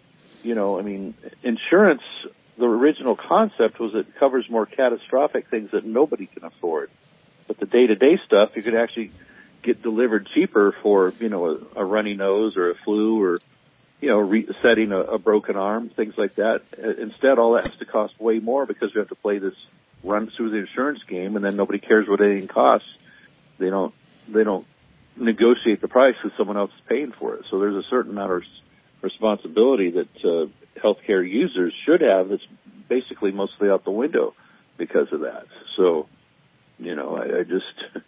insurance. The original concept was it covers more catastrophic things that nobody can afford. But the day-to-day stuff, you could actually get delivered cheaper for, a runny nose or a flu or, resetting a broken arm, things like that. Instead, all that has to cost way more because we have to play this run through the insurance game, and then nobody cares what anything costs. They don't negotiate the price because someone else is paying for it. So there's a certain amount of responsibility that healthcare users should have that's basically mostly out the window because of that. So, I just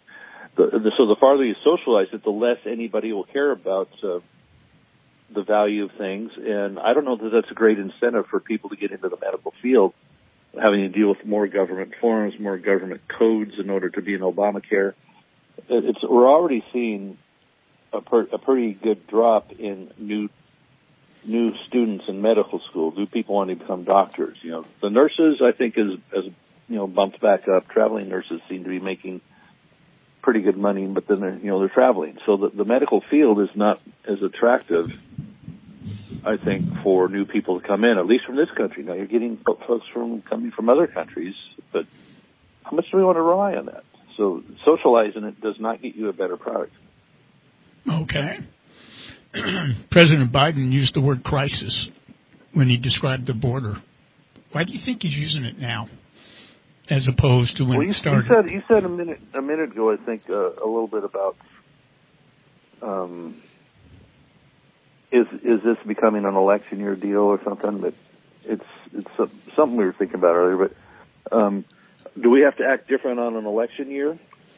so the farther you socialize it, the less anybody will care about the value of things. And I don't know that that's a great incentive for people to get into the medical field, having to deal with more government forms, more government codes in order to be in Obamacare. We're already seeing a pretty good drop in new students in medical school. Do people want to become doctors? The nurses, I think, has bumped back up. Traveling nurses seem to be making pretty good money, but then they're traveling. So the medical field is not as attractive, I think, for new people to come in, at least from this country. Now you're getting folks coming from other countries, but how much do we want to rely on that? So socializing it does not get you a better product.
Okay. President Biden used the word crisis when he described the border. Why do you think he's using it now, as opposed to when it started?
You said a minute ago, I think, a little bit about is this becoming an election year deal or something? But it's something we were thinking about earlier. But do we have to act different on an election year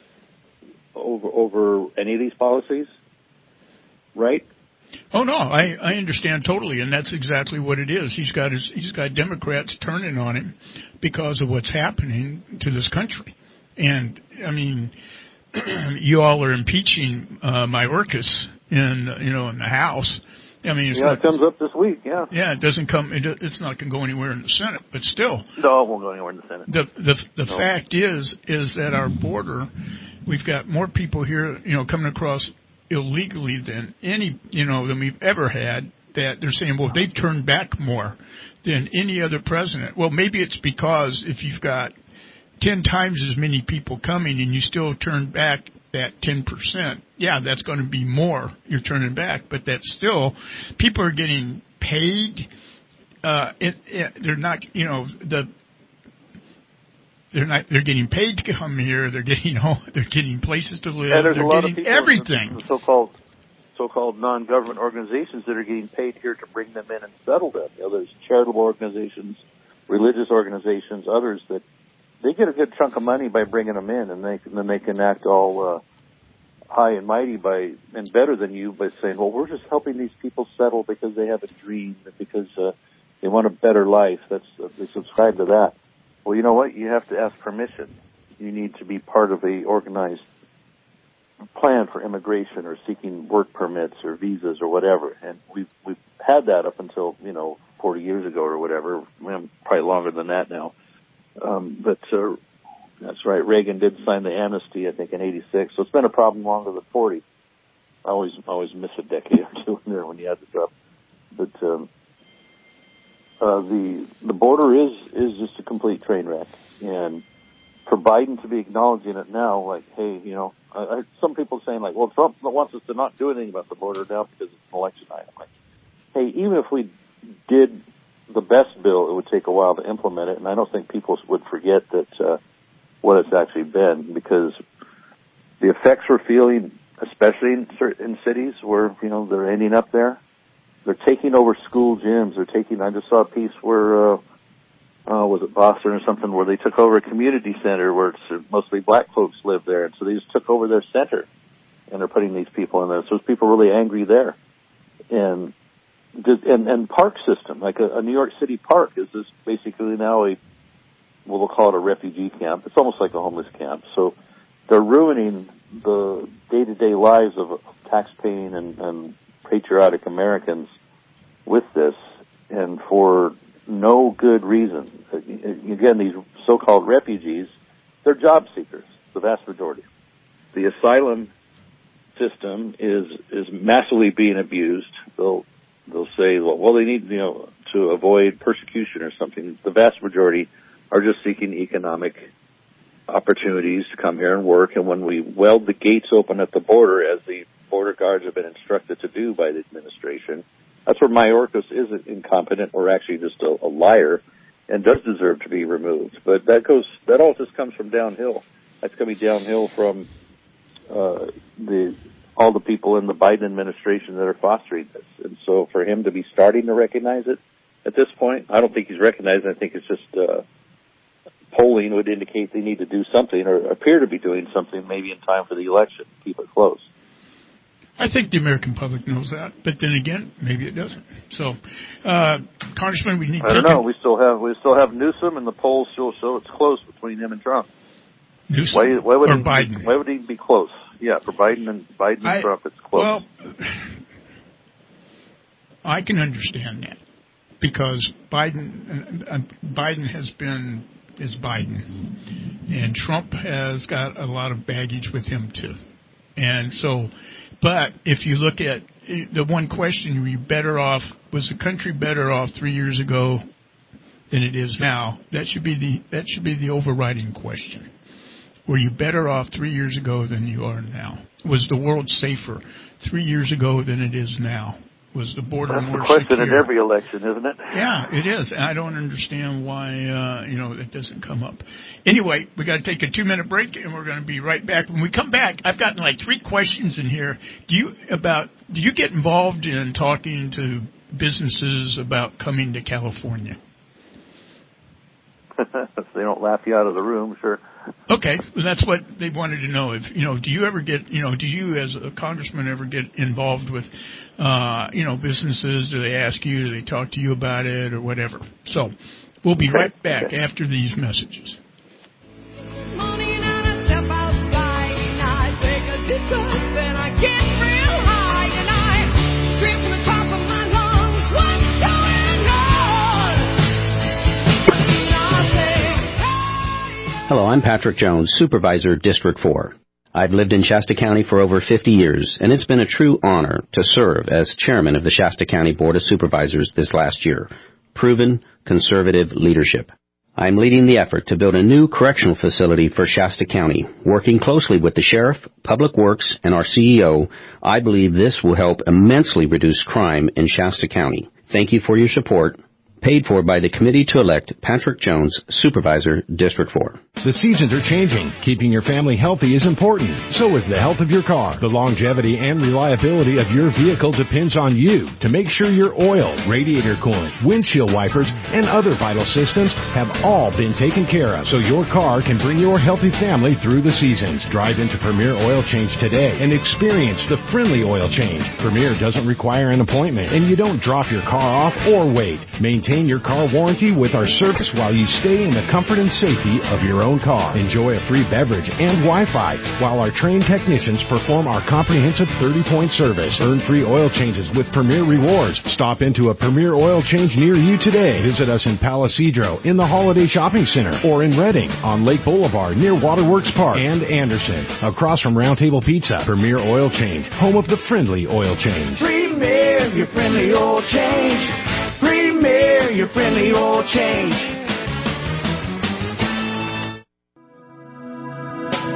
over any of these policies? Right?
Oh no, I understand totally, and that's exactly what it is. He's got Democrats turning on him because of what's happening to this country, and I mean, you all are impeaching Mayorkas in the House. I mean,
it comes up this week. Yeah.
Yeah, it doesn't come. It's not going to go anywhere in the Senate, but still.
No, it won't go anywhere in the Senate.
The fact is that our border, we've got more people here, coming across illegally than than we've ever had, that they're saying, well, they've turned back more than any other president. Well, maybe it's because if you've got 10 times as many people coming and you still turn back that 10%, yeah, that's going to be more you're turning back, but that's still, people are getting paid. They're not, they're getting paid to come here. They're getting places to live.
And there's
they're
a lot
getting
of people,
everything.
So-called non-government organizations that are getting paid here to bring them in and settle them. There's charitable organizations, religious organizations, others that they get a good chunk of money by bringing them in, and then they can act all high and mighty and better than you by saying, well, we're just helping these people settle because they have a dream, because they want a better life. They subscribe to that. Well, you know what? You have to ask permission. You need to be part of a organized plan for immigration or seeking work permits or visas or whatever. And we've had that up until 40 years ago or whatever. Probably longer than that now. But that's right. Reagan did sign the amnesty, I think, in '86. So it's been a problem longer than 40. I always miss a decade or two in there when you add this up. But the border is just a complete train wreck, and for Biden to be acknowledging it now, like, hey, some people saying like, well, Trump wants us to not do anything about the border now because it's an election item. Like, hey, even if we did the best bill, it would take a while to implement it, and I don't think people would forget that what it's actually been, because the effects we're feeling especially in cities where, they're ending up there. They're taking over school gyms. I just saw a piece where, was it Boston or something, where they took over a community center where it's mostly black folks live there. And so they just took over their center, and they're putting these people in there. So there's people really angry there. And park system, like a New York City park is this basically now we'll call it a refugee camp. It's almost like a homeless camp. So they're ruining the day-to-day lives of tax-paying and patriotic Americans with this, and for no good reason. Again, these so-called refugees, they're job seekers, the vast majority. The asylum system is massively being abused. They'll say, well, they need, to avoid persecution or something. The vast majority are just seeking economic opportunities to come here and work. And when we weld the gates open at the border, as the border guards have been instructed to do by the administration, that's where Mayorkas is incompetent or actually just a liar and does deserve to be removed. But that all just comes from downhill. That's coming downhill from all the people in the Biden administration that are fostering this. And so for him to be starting to recognize it at this point, I don't think he's recognizing it. I think it's just polling would indicate they need to do something or appear to be doing something maybe in time for the election. Keep it close.
I think the American public knows that, but then again, maybe it doesn't. So, Congressman, we need.
I don't know. We still have Newsom, and the polls still show it's close between him and Trump.
Newsom
why would
or
he,
Biden?
Why would he be close? Yeah, for Biden and Trump, it's close.
Well, I can understand that because Biden is Biden, and Trump has got a lot of baggage with him too, and so. But if you look at the one question, was the country better off 3 years ago than it is now? That should be the overriding question. Were you better off 3 years ago than you are now? Was the world safer 3 years ago than it is now? Was the border more secure?
That's the question in every election, isn't it?
Yeah, it is. And I don't understand why, that doesn't come up. Anyway, we got to take a 2-minute break, and we're going to be right back. When we come back, I've gotten like 3 questions in here. Do you get involved in talking to businesses about coming to California?
If they don't laugh you out of the room, sure.
Okay, well, that's what they wanted to know. If do you ever get, do you as a congressman ever get involved with, businesses? Do they ask you? Do they talk to you about it or whatever? So, we'll be right back after these messages.
Hello, I'm Patrick Jones, Supervisor, District 4. I've lived in Shasta County for over 50 years, and it's been a true honor to serve as chairman of the Shasta County Board of Supervisors this last year. Proven conservative leadership. I'm leading the effort to build a new correctional facility for Shasta County. Working closely with the sheriff, Public Works, and our CEO, I believe this will help immensely reduce crime in Shasta County. Thank you for your support. Paid for by the committee to elect Patrick Jones, Supervisor, District 4.
The seasons are changing. Keeping your family healthy is important. So is the health of your car. The longevity and reliability of your vehicle depends on you to make sure your oil, radiator coolant, windshield wipers, and other vital systems have all been taken care of so your car can bring your healthy family through the seasons. Drive into Premier Oil Change today and experience the friendly oil change. Premier doesn't require an appointment, and you don't drop your car off or wait. Maintain your car warranty with our service while you stay in the comfort and safety of your own car. Enjoy a free beverage and Wi-Fi while our trained technicians perform our comprehensive 30-point service. Earn free oil changes with Premier Rewards. Stop into a Premier Oil Change near you today. Visit us in Palo Cedro, in the Holiday Shopping Center, or in Redding, on Lake Boulevard, near Waterworks Park, and Anderson, across from Round Table Pizza. Premier Oil Change, home of the friendly oil change.
Premier, your friendly oil change. Premier, your friendly oil change.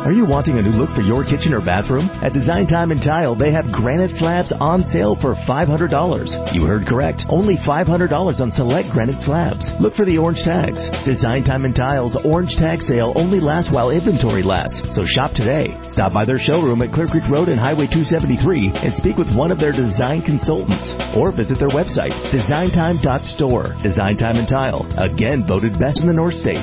Are you wanting a new look for your kitchen or bathroom? At Design Time and Tile, they have granite slabs on sale for $500. You heard correct. Only $500 on select granite slabs. Look for the orange tags. Design Time and Tile's orange tag sale only lasts while inventory lasts. So shop today. Stop by their showroom at Clear Creek Road and Highway 273 and speak with one of their design consultants. Or visit their website, designtime.store. Design Time and Tile, again voted best in the North State.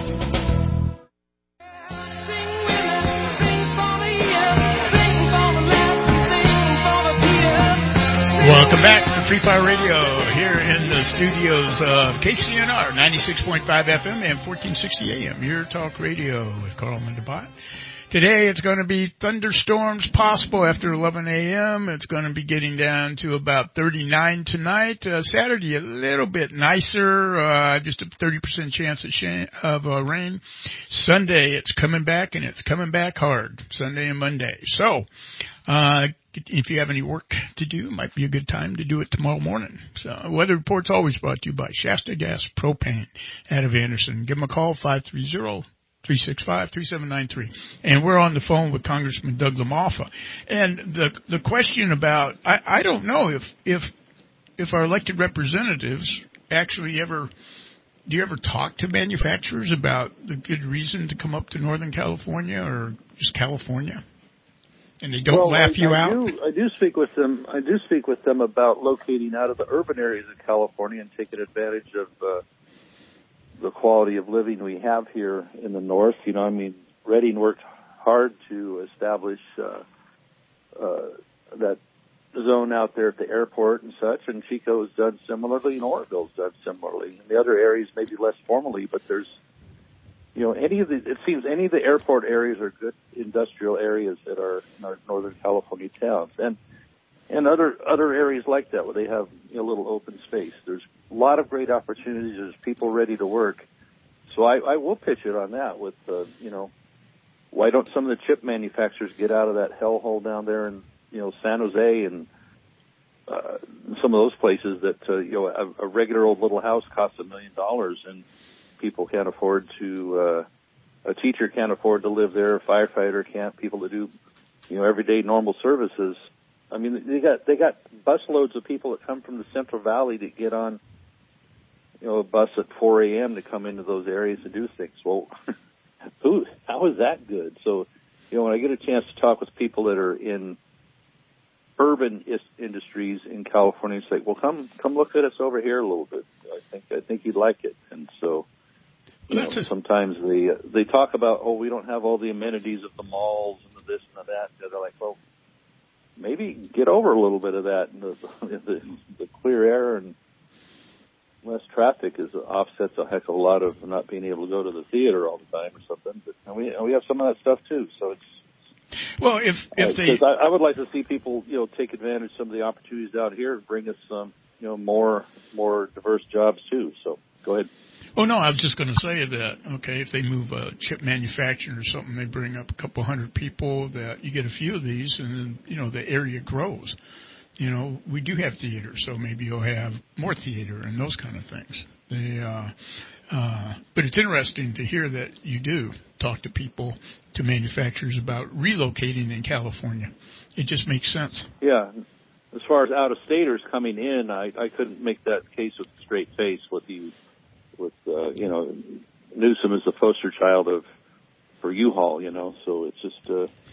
Welcome back to Free Fire Radio here in the studios of KCNR 96.5 FM and 1460 AM, your talk radio with Carl Mendabot. Today it's going to be thunderstorms possible after 11 a.m. It's going to be getting down to about 39 tonight. Saturday a little bit nicer, just a 30% chance of rain. Sunday it's coming back, and it's coming back hard, Sunday and Monday. So, if you have any work to do, it might be a good time to do it tomorrow morning. So, Weather Report's always brought to you by Shasta Gas Propane out of Anderson. Give them a call, 530-365-3793. And we're on the phone with Congressman Doug LaMalfa. And the question about, I don't know if our elected representatives actually do you ever talk to manufacturers about the good reason to come up to Northern California or just California? And they don't laugh you out?
I do speak with them. I do speak with them about locating out of the urban areas of California and taking advantage of the quality of living we have here in the north. You know, I mean, Redding worked hard to establish that zone out there at the airport and such, and Chico has done similarly, and Oroville's done similarly. In the other areas, maybe less formally, but there's, you know, it seems any of the airport areas are good industrial areas that are in our Northern California towns, and other areas like that where they have, you know, a little open space. There's a lot of great opportunities. There's people ready to work. So I will pitch it on that with, you know, why don't some of the chip manufacturers get out of that hellhole down there in, you know, San Jose and some of those places that, you know, a regular old little house costs $1 million and people can't afford to, a teacher can't afford to live there, a firefighter can't, people that do, you know, everyday normal services. I mean, they got busloads of people that come from the Central Valley that get on, you know, a bus at 4 a.m. to come into those areas and do things. Well, how is that good? So, you know, when I get a chance to talk with people that are in urban industries in California, it's like, well, come look at us over here a little bit. I think you'd like it. And so, you know, sometimes they talk about, oh, we don't have all the amenities of the malls and the this and the that. And they're like, well, maybe get over a little bit of that. And the clear air and less traffic offsets a heck of a lot of not being able to go to the theater all the time or something. But and we have some of that stuff too. So it's,
well, if
I would like to see people, you know, take advantage of some of the opportunities out here and bring us some, you know, more diverse jobs too. So go ahead.
Oh, no, I was just going to say that, okay, if they move a chip manufacturing or something, they bring up a couple hundred people, that you get a few of these, and then, you know, the area grows. You know, we do have theater, so maybe you'll have more theater and those kind of things. But it's interesting to hear that you do talk to people, to manufacturers about relocating in California. It just makes sense.
Yeah. As far as out-of-staters coming in, I couldn't make that case with a straight face with you know, Newsom is the poster child for U-Haul, you know, so it's just,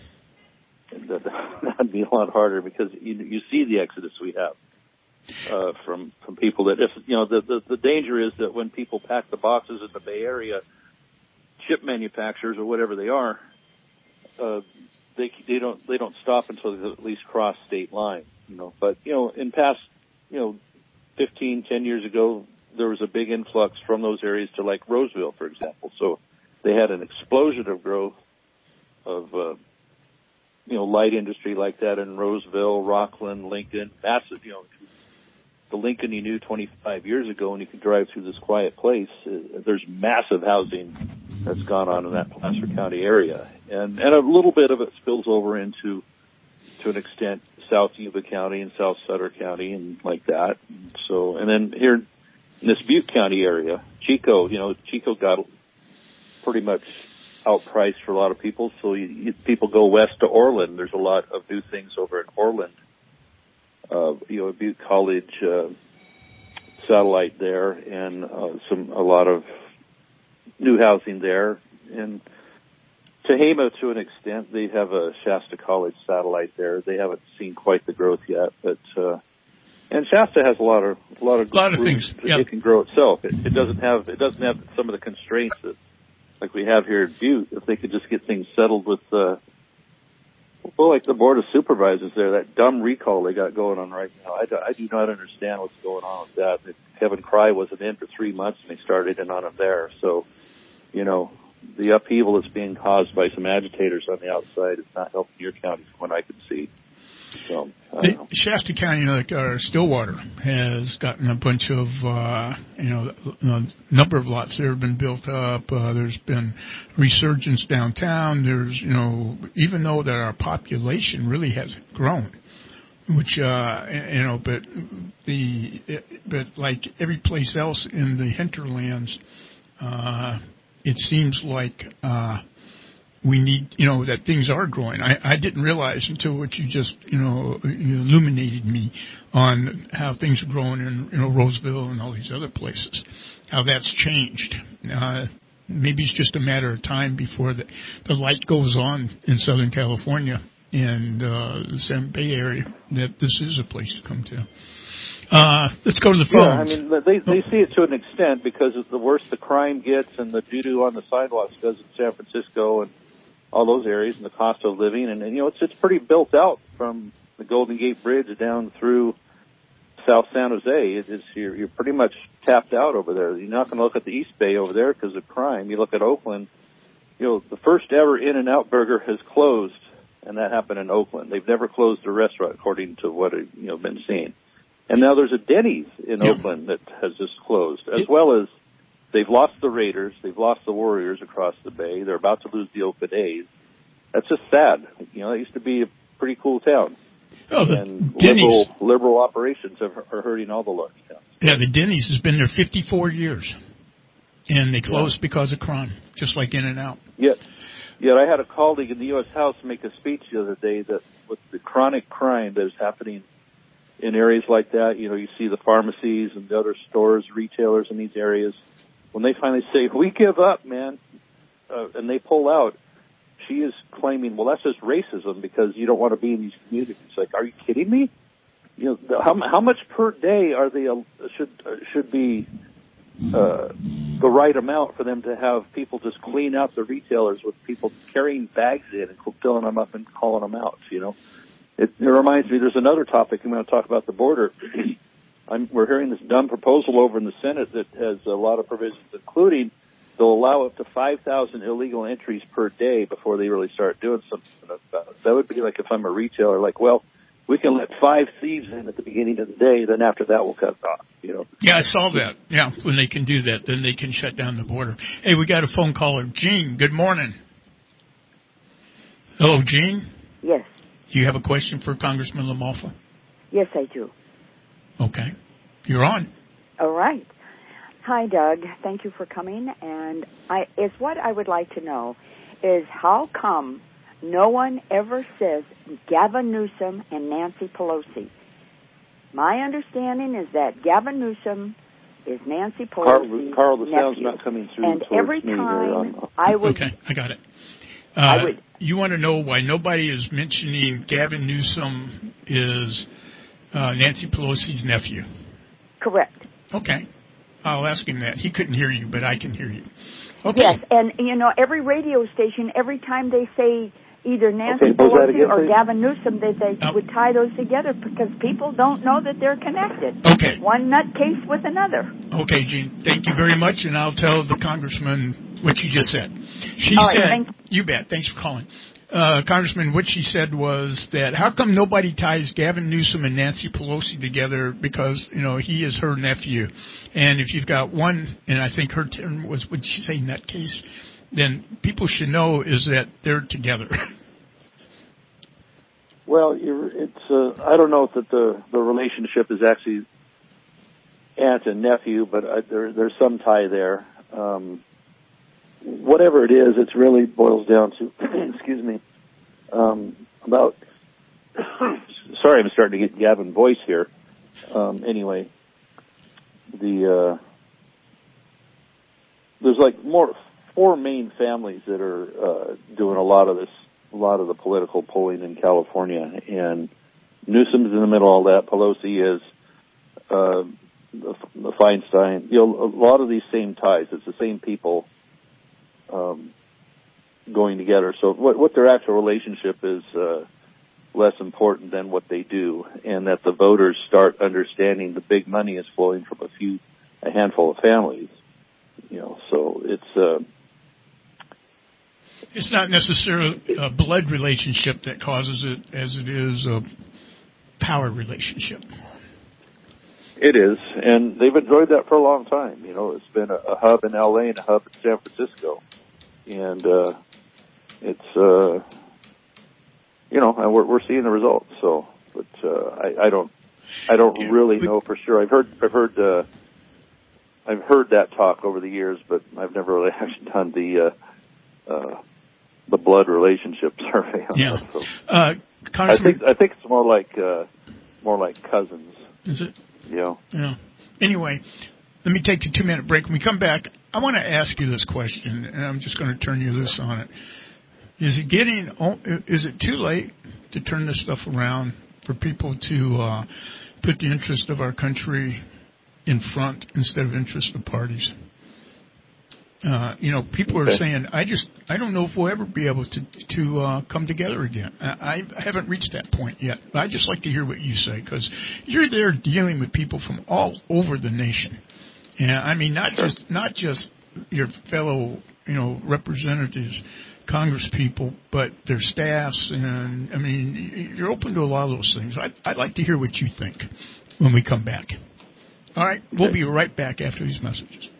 that'd be a lot harder because you see the exodus we have, from people that, if, you know, the danger is that when people pack the boxes in the Bay Area, chip manufacturers or whatever they are, they don't stop until they at least cross state line, you know, but, you know, in past, you know, 10 years ago, there was a big influx from those areas to like Roseville, for example. So they had an explosion of growth of, you know, light industry like that in Roseville, Rockland, Lincoln, massive, you know, the Lincoln you knew 25 years ago and you could drive through this quiet place. There's massive housing that's gone on in that Placer County area. And a little bit of it spills over into, to an extent, South Yuba County and South Sutter County and like that. So, and then here, in this Butte County area, Chico got pretty much outpriced for a lot of people. So people go west to Orland. There's a lot of new things over in Orland. Butte College satellite there, and a lot of new housing there. And Tehama, to an extent, they have a Shasta College satellite there. They haven't seen quite the growth yet, but and Shasta has a lot of
things.
It can grow itself. It doesn't have some of the constraints that like we have here at Butte. If they could just get things settled with like the Board of Supervisors there, that dumb recall they got going on right now. I do not understand what's going on with that. Kevin Cry wasn't in for 3 months, and they started in on him there. So, the upheaval that's being caused by some agitators on the outside is not helping your county from what I can see. So,
Shasta County, like Stillwater, has gotten a bunch of, number of lots that have been built up. There's been resurgence downtown. There's, even though that our population really has grown, which, but like every place else in the hinterlands, it seems like, we need, that things are growing. I didn't realize until what you just, illuminated me on how things are growing in, Roseville and all these other places, how that's changed. Maybe it's just a matter of time before the light goes on in Southern California and the San Bay area that this is a place to come to. Let's go to the phones.
Yeah, they see it to an extent because the worse the crime gets and the doo-doo on the sidewalks does in San Francisco and all those areas and the cost of living. And it's pretty built out from the Golden Gate Bridge down through South San Jose. You're pretty much tapped out over there. You're not going to look at the East Bay over there because of crime. You look at Oakland, the first ever In-N-Out Burger has closed, and that happened in Oakland. They've never closed a restaurant according to what I've been seeing. And now there's a Denny's in Oakland that has just closed, as well as they've lost the Raiders, they've lost the Warriors across the bay. They're about to lose the Oakland A's. That's just sad. It used to be a pretty cool town. And liberal operations are hurting all the large towns.
Yeah, the Denny's has been there 54 years, and they closed because of crime, just like In-N-Out.
Yet I had a colleague in the U.S. House make a speech the other day that with the chronic crime that is happening in areas like that, you see the pharmacies and the other stores, retailers in these areas, when they finally say, we give up, man, and they pull out, she is claiming, well, that's just racism because you don't want to be in these communities. Like, are you kidding me? How much per day are they should be the right amount for them to have people just clean out the retailers with people carrying bags in and filling them up and calling them out, It reminds me, there's another topic I'm going to talk about, the border. We're hearing this dumb proposal over in the Senate that has a lot of provisions, including they'll allow up to 5,000 illegal entries per day before they really start doing something about it. That would be like if I'm a retailer, we can let 5 thieves in at the beginning of the day, then after that we'll cut it off,
Yeah, I saw that. Yeah, when they can do that, then they can shut down the border. Hey, we got a phone caller. Gene, good morning. Hello, Gene?
Yes.
Do you have a question for Congressman LaMalfa?
Yes, I do.
Okay. You're on.
All right. Hi, Doug. Thank you for coming. And what I would like to know is how come no one ever says Gavin Newsom and Nancy Pelosi? My understanding is that Gavin Newsom is Nancy Pelosi's
Carl, the sound's
nephew.
not coming through.
And every time I would...
Okay, I got it. You want to know why nobody is mentioning Gavin Newsom is Nancy Pelosi's nephew?
Correct.
Okay. I'll ask him that. He couldn't hear you, but I can hear you. Okay.
Yes, and, every radio station, every time they say either Nancy Pelosi or Gavin Newsom, they would tie those together because people don't know that they're connected.
Okay.
One nutcase with another.
Okay, Gene. Thank you very much, and I'll tell the congressman what you just said. She said, you bet. Thanks for calling. Congressman, what she said was that how come nobody ties Gavin Newsom and Nancy Pelosi together because, he is her nephew. And if you've got one, and I think her term was, would she say nutcase, then people should know is that they're together.
Well, I don't know that the relationship is actually aunt and nephew, but there's some tie there. whatever it is, it really boils down to, excuse me, about, sorry, I'm starting to get Gavin voice here. Anyway, there's like four main families that are doing a lot of the political polling in California, and Newsom's in the middle of all that. Pelosi is, the Feinstein, a lot of these same ties. It's the same people going together. So what their actual relationship is less important than what they do, and that the voters start understanding the big money is flowing from a handful of families. So
it's not necessarily a blood relationship that causes it, as it is a power relationship.
It is, and they've enjoyed that for a long time. It's been a hub in L.A. and a hub in San Francisco, and it's and we're seeing the results. So, but I don't really know for sure. I've heard that talk over the years, but I've never really actually done the blood relationship survey on that. So. I think it's more like cousins.
Is it?
Yeah.
Anyway, let me take a 2-minute break. When we come back, I want to ask you this question, and I'm just going to turn you loose on it. Is it too late to turn this stuff around for people to put the interest of our country in front instead of interest of parties? People are saying, I don't know if we'll ever be able to come together again. I haven't reached that point yet. But I'd just like to hear what you say, because you're there dealing with people from all over the nation. And I mean, not just your fellow, representatives, Congress people, but their staffs. And I mean, you're open to a lot of those things. I'd like to hear what you think when we come back. All right. We'll be right back after these messages.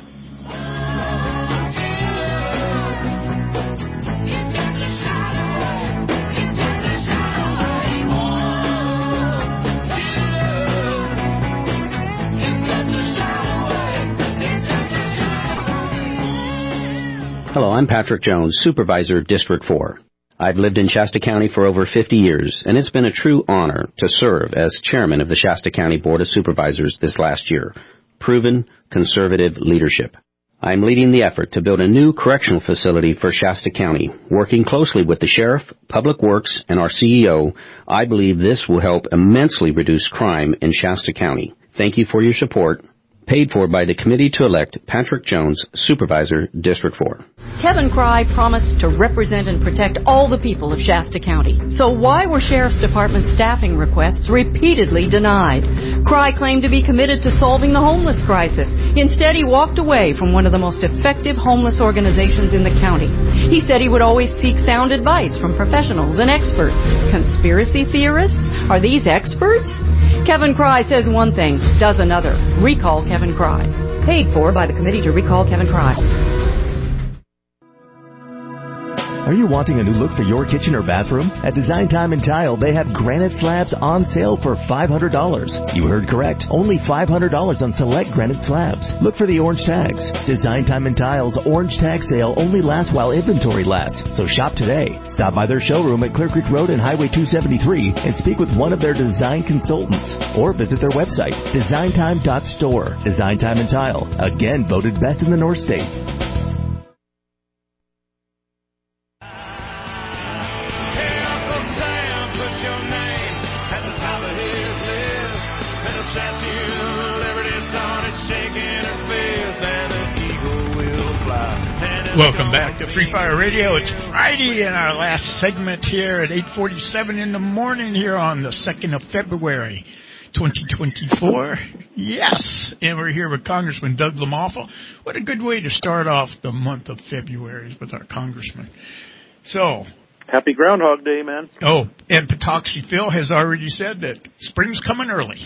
Hello, I'm Patrick Jones, Supervisor, District 4. I've lived in Shasta County for over 50 years, and it's been a true honor to serve as chairman of the Shasta County Board of Supervisors this last year. Proven conservative leadership. I'm leading the effort to build a new correctional facility for Shasta County. Working closely with the sheriff, Public Works, and our CEO, I believe this will help immensely reduce crime in Shasta County. Thank you for your support. Paid for by the committee to elect Patrick Jones, Supervisor, District 4.
Kevin Cry promised to represent and protect all the people of Shasta County. So why were Sheriff's Department staffing requests repeatedly denied? Cry claimed to be committed to solving the homeless crisis. Instead, he walked away from one of the most effective homeless organizations in the county. He said he would always seek sound advice from professionals and experts. Conspiracy theorists? Are these experts? Kevin Cry says one thing, does another. Recall Kevin Cry. Paid for by the committee to recall Kevin Cry.
Are you wanting a new look for your kitchen or bathroom? At Design Time and Tile, they have granite slabs on sale for $500. You heard correct. Only $500 on select granite slabs. Look for the orange tags. Design Time and Tile's orange tag sale only lasts while inventory lasts, so shop today. Stop by their showroom at Clear Creek Road and Highway 273 and speak with one of their design consultants. Or visit their website, designtime.store. Design Time and Tile, again voted best in the North State.
Welcome back to Free Fire Radio. It's Friday in our last segment here at 8:47 in the morning here on the 2nd of February, 2024. Yes, and we're here with Congressman Doug LaMalfa. What a good way to start off the month of February with our congressman. So,
happy Groundhog Day, man.
Oh, and Petoxy Phil has already said that spring's coming early.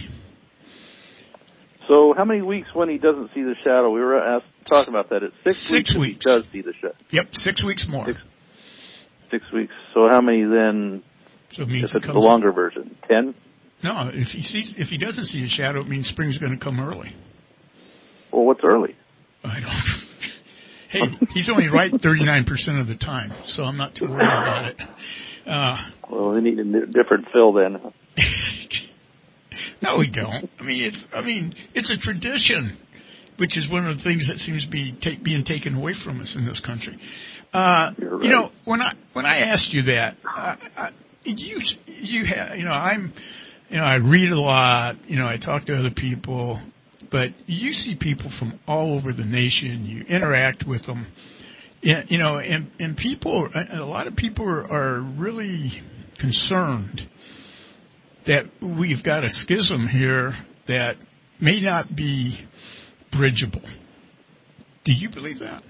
So how many weeks when he doesn't see the shadow? We were talking about that. It's 6 weeks. He does see the shadow.
Yep, 6 weeks more.
6 weeks. So how many then?
So it means
if it's the longer version, 10?
No, if he doesn't see a shadow, it means spring's going to come early.
Well, what's early?
I don't. Hey, he's only right 39% of the time, so I'm not too worried about it.
Well, we need a different Phil then.
No, we don't. I mean, it's a tradition, which is one of the things that seems to be being taken away from us in this country. Right. You know, when I asked you that, I read a lot. You know, I talk to other people, but you see people from all over the nation. You interact with them. You know, and people, a lot of people are really concerned that we've got a schism here that may not be bridgeable. Do you believe that?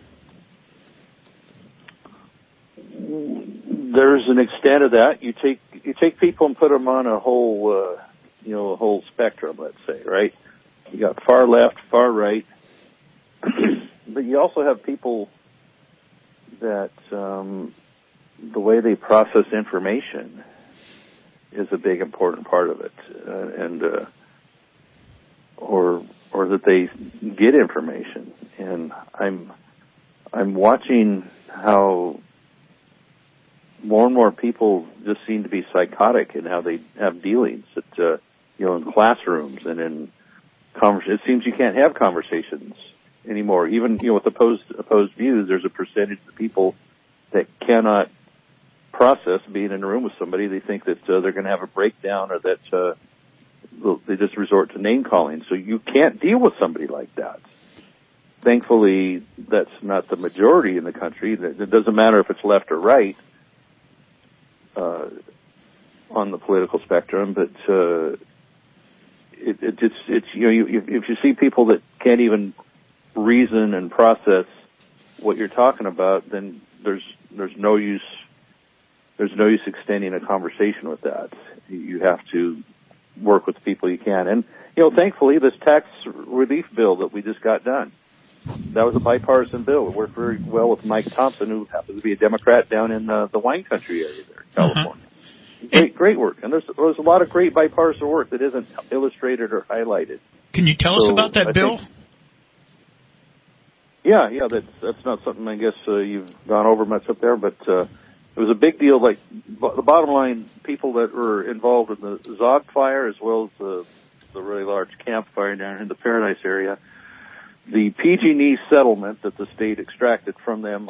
There's an extent of that. You take people and put them on a whole, a whole spectrum, let's say, right? You got far left, far right, but you also have people that the way they process information is a big important part of it, or that they get information. And I'm watching how more and more people just seem to be psychotic in how they have dealings at in classrooms and in it seems you can't have conversations anymore. Even with opposed views, there's a percentage of people that cannot process being in a room with somebody. They think that they're going to have a breakdown, or that they just resort to name calling. So you can't deal with somebody like that. Thankfully, that's not the majority in the country. It doesn't matter if it's left or right on the political spectrum, but if you see people that can't even reason and process what you're talking about, then there's no use extending a conversation with that. You have to work with the people you can. And thankfully, this tax relief bill that we just got done, that was a bipartisan bill. It worked very well with Mike Thompson, who happens to be a Democrat down in the wine country area there, California. Great work. And there's a lot of great bipartisan work that isn't illustrated or highlighted.
Can you tell us about that bill?
Yeah, that's not something I guess you've gone over much up there, but it was a big deal. Like, the bottom line, people that were involved in the Zog fire, as well as the really large Camp Fire down in the Paradise area, the PG&E settlement that the state extracted from them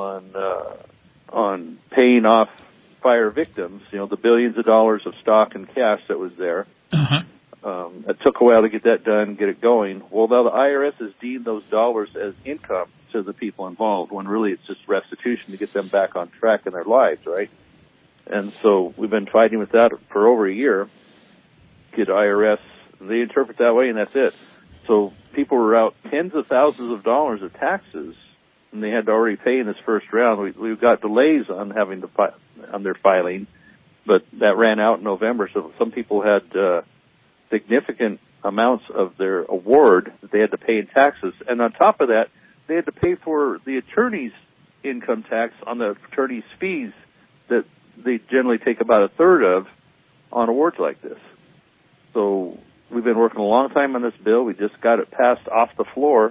on paying off fire victims, the billions of dollars of stock and cash that was there. It took a while to get that done, get it going. Well, now the IRS has deemed those dollars as income to the people involved, when really it's just restitution to get them back on track in their lives, right? And so we've been fighting with that for over a year. Get IRS, they interpret that way, and that's it. So people were out tens of thousands of dollars of taxes, and they had to already pay in this first round. We've got delays on having to on their filing, but that ran out in November. So some people had significant amounts of their award that they had to pay in taxes, and on top of that, they had to pay for the attorney's income tax on the attorney's fees that they generally take about a third of on awards like this. So we've been working a long time on this bill. We just got it passed off the floor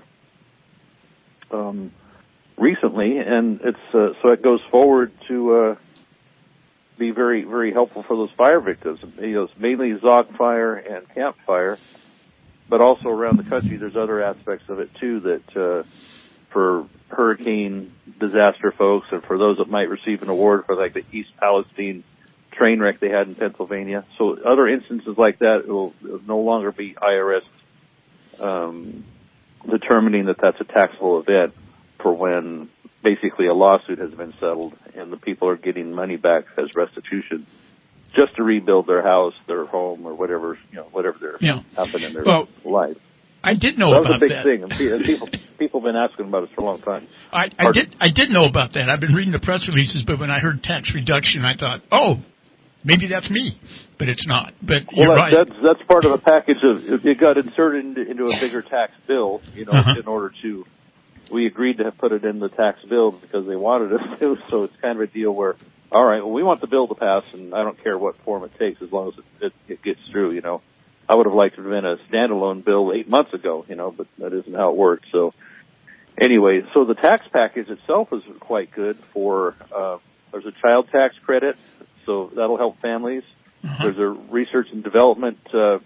recently, and it's so it goes forward to be very, very helpful for those fire victims. It's mainly Zog Fire and Camp Fire, but also around the country there's other aspects of it too that for hurricane disaster folks, and for those that might receive an award for like the East Palestine train wreck they had in Pennsylvania. So other instances like that, it will no longer be IRS determining that that's a taxable event for when basically a lawsuit has been settled and the people are getting money back as restitution just to rebuild their house, their home, or whatever happened in their life.
I did know about that.
That was a big thing, and people have been asking about it for a long time.
I did know about that. I've been reading the press releases, but when I heard tax reduction, I thought, oh, maybe that's me, but it's not. But you're right.
That's part of a package of it got inserted into a bigger tax bill, in order to. We agreed to have put it in the tax bill because they wanted us to. So it's kind of a deal where, all right, well, we want the bill to pass, and I don't care what form it takes as long as it gets through. I would have liked to have been a standalone bill 8 months ago, but that isn't how it works. So anyway, so the tax package itself is quite good for, there's a child tax credit, so that'll help families. There's a research and development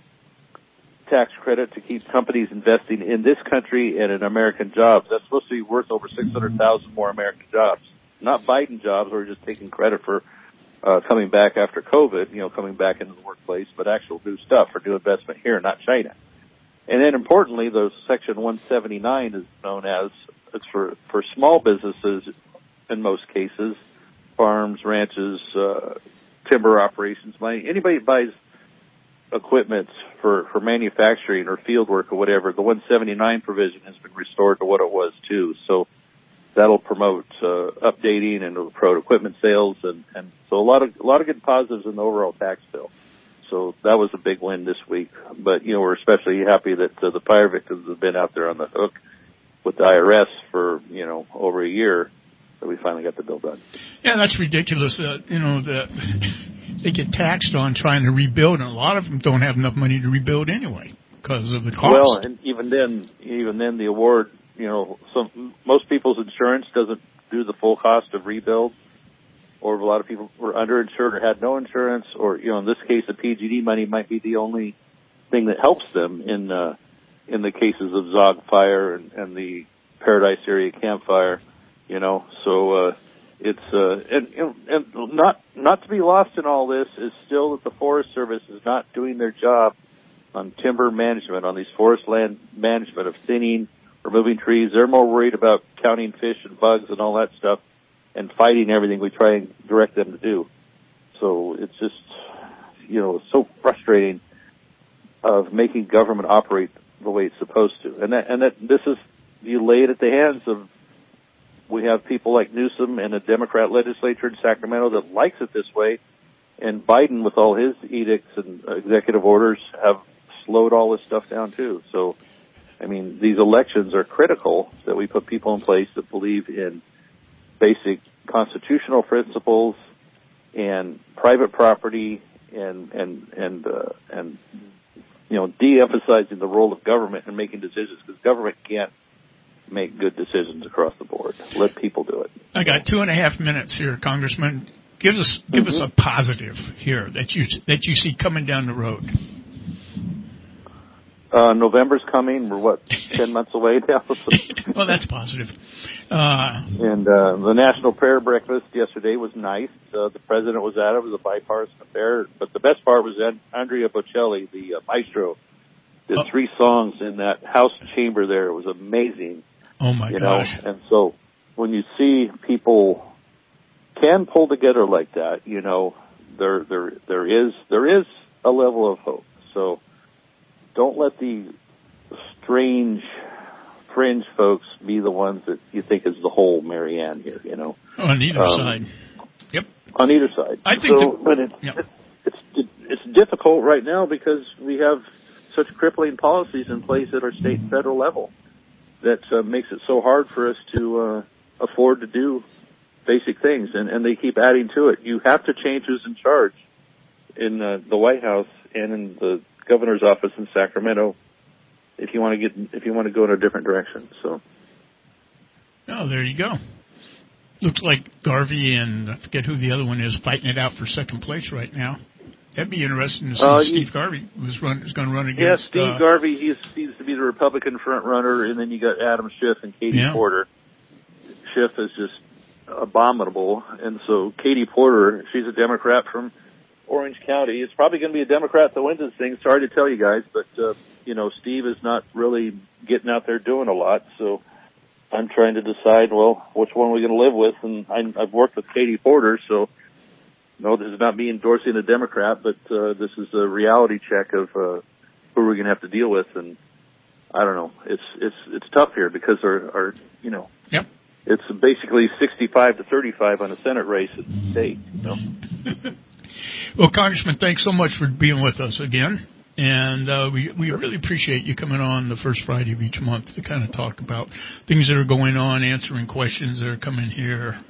tax credit to keep companies investing in this country and in American jobs. That's supposed to be worth over 600,000 more American jobs. Not Biden jobs, where we're just taking credit for coming back after COVID, coming back into the workplace, but actual new stuff for new investment here, not China. And then importantly, the Section 179 is known as, it's for small businesses in most cases, farms, ranches, timber operations. Anybody that buys equipment for manufacturing or field work or whatever, the 179 provision has been restored to what it was too. So that'll promote updating and it'll promote equipment sales, and so a lot of good positives in the overall tax bill. So that was a big win this week. But we're especially happy that the fire victims have been out there on the hook with the IRS for over a year, that we finally got the bill done.
Yeah, that's ridiculous. That they get taxed on trying to rebuild, and a lot of them don't have enough money to rebuild anyway because of the cost.
Well, and even then, the award. Most people's insurance doesn't do the full cost of rebuild, or a lot of people were underinsured or had no insurance, or in this case, the PG&E money might be the only thing that helps them in the cases of Zog Fire and the Paradise Area Camp Fire. So it's and not to be lost in all this is still that the Forest Service is not doing their job on timber management, on these forest land management of thinning, removing trees. They're more worried about counting fish and bugs and all that stuff and fighting everything we try and direct them to do. So it's just, so frustrating of making government operate the way it's supposed to. And that this is, you lay it at the hands of, we have people like Newsom and a Democrat legislature in Sacramento that likes it this way, and Biden with all his edicts and executive orders have slowed all this stuff down too. So, these elections are critical that we put people in place that believe in basic constitutional principles and private property and de-emphasizing the role of government in making decisions, because government can't make good decisions across the board. Let people do it.
I got 2.5 minutes here, Congressman. Give us a positive here that you see coming down the road.
November's coming. We're 10 months away now.
Well, that's positive.
And the National Prayer Breakfast yesterday was nice. The president was at it. It was a bipartisan affair. But the best part was Andrea Bocelli, the maestro, did 3 songs in that House chamber there. It was amazing.
Oh my gosh!
And so when you see people can pull together like that, there is a level of hope. So don't let the strange fringe folks be the ones that you think is the whole Marianne here.
On either side. Yep.
On either side.
I think
but it's difficult right now because we have such crippling policies in place at our state and federal level that makes it so hard for us to afford to do basic things, and they keep adding to it. You have to change who's in charge in the White House and in the governor's office in Sacramento if you want to go in a different direction. So,
there you go. Looks like Garvey and I forget who the other one is fighting it out for second place right now. That'd be interesting to see Steve Garvey is going to run against.
Yeah, Steve Garvey. He seems to be the Republican front runner, and then you got Adam Schiff and Katie Porter. Schiff is just abominable, and so Katie Porter, she's a Democrat from Orange County. It's probably going to be a Democrat that wins this thing. Sorry to tell you guys, but Steve is not really getting out there doing a lot. So I'm trying to decide, which one are we going to live with? And I've worked with Katie Porter, so. No, this is not me endorsing a Democrat, but this is a reality check of who we're going to have to deal with, and I don't know. It's tough here because our it's basically 65-35 on a Senate race at the state.
Well, Congressman, thanks so much for being with us again, and we really appreciate you coming on the first Friday of each month to kind of talk about things that are going on, answering questions that are coming here.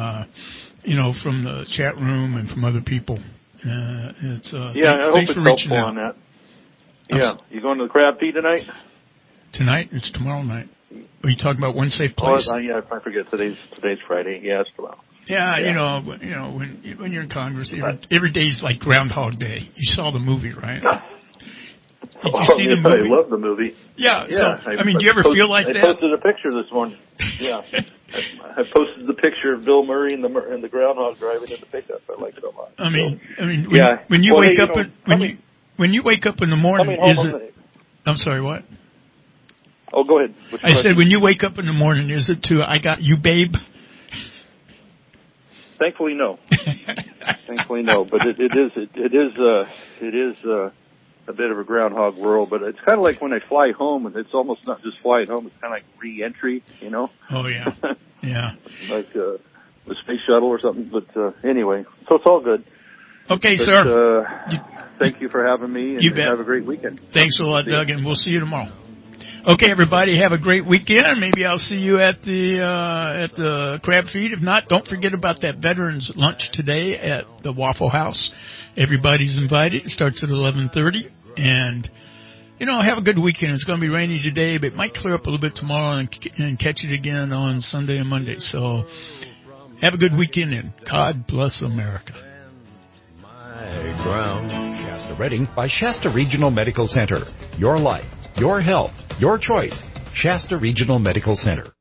From the chat room and from other people.
I hope it's helpful on that. Yeah. You going to the Crab Tea tonight?
Tonight? It's tomorrow night. Are you talking about One Safe Place?
Oh, yeah, I forget. Today's Friday. Yeah, it's tomorrow.
Yeah, you know, when you're in Congress, every day's like Groundhog Day. You saw the movie, right? Did you see the movie?
I love the movie.
Yeah. So, I mean, do you ever feel like that?
I posted a picture this morning. Yeah. I posted the picture of Bill Murray and the groundhog driving in the pickup. I like it a lot.
I mean, when you wake up when you wake up in the morning, I'm sorry, what?
Oh, go ahead.
I said, when you wake up in the morning, is it to "I got you, babe"?
Thankfully, no. Thankfully, no. But it is a bit of a groundhog world. But it's kind of like when I fly home, and it's almost not just flying home. It's kind of like re-entry, you know?
Oh, yeah. Yeah.
Like the space shuttle or something. But anyway, so it's all good.
Okay, sir.
Thank you for having me, and
you bet.
Have a great weekend.
Thanks a lot, Doug, and we'll see you tomorrow. Okay, everybody, have a great weekend. Maybe I'll see you at the Crab Feed. If not, don't forget about that Veterans Lunch today at the Waffle House. Everybody's invited. It starts at 11:30, and have a good weekend. It's going to be rainy today, but it might clear up a little bit tomorrow and catch it again on Sunday and Monday. So have a good weekend, and God bless America.
My ground. Shasta Redding by Shasta Regional Medical Center. Your life, your health, your choice. Shasta Regional Medical Center.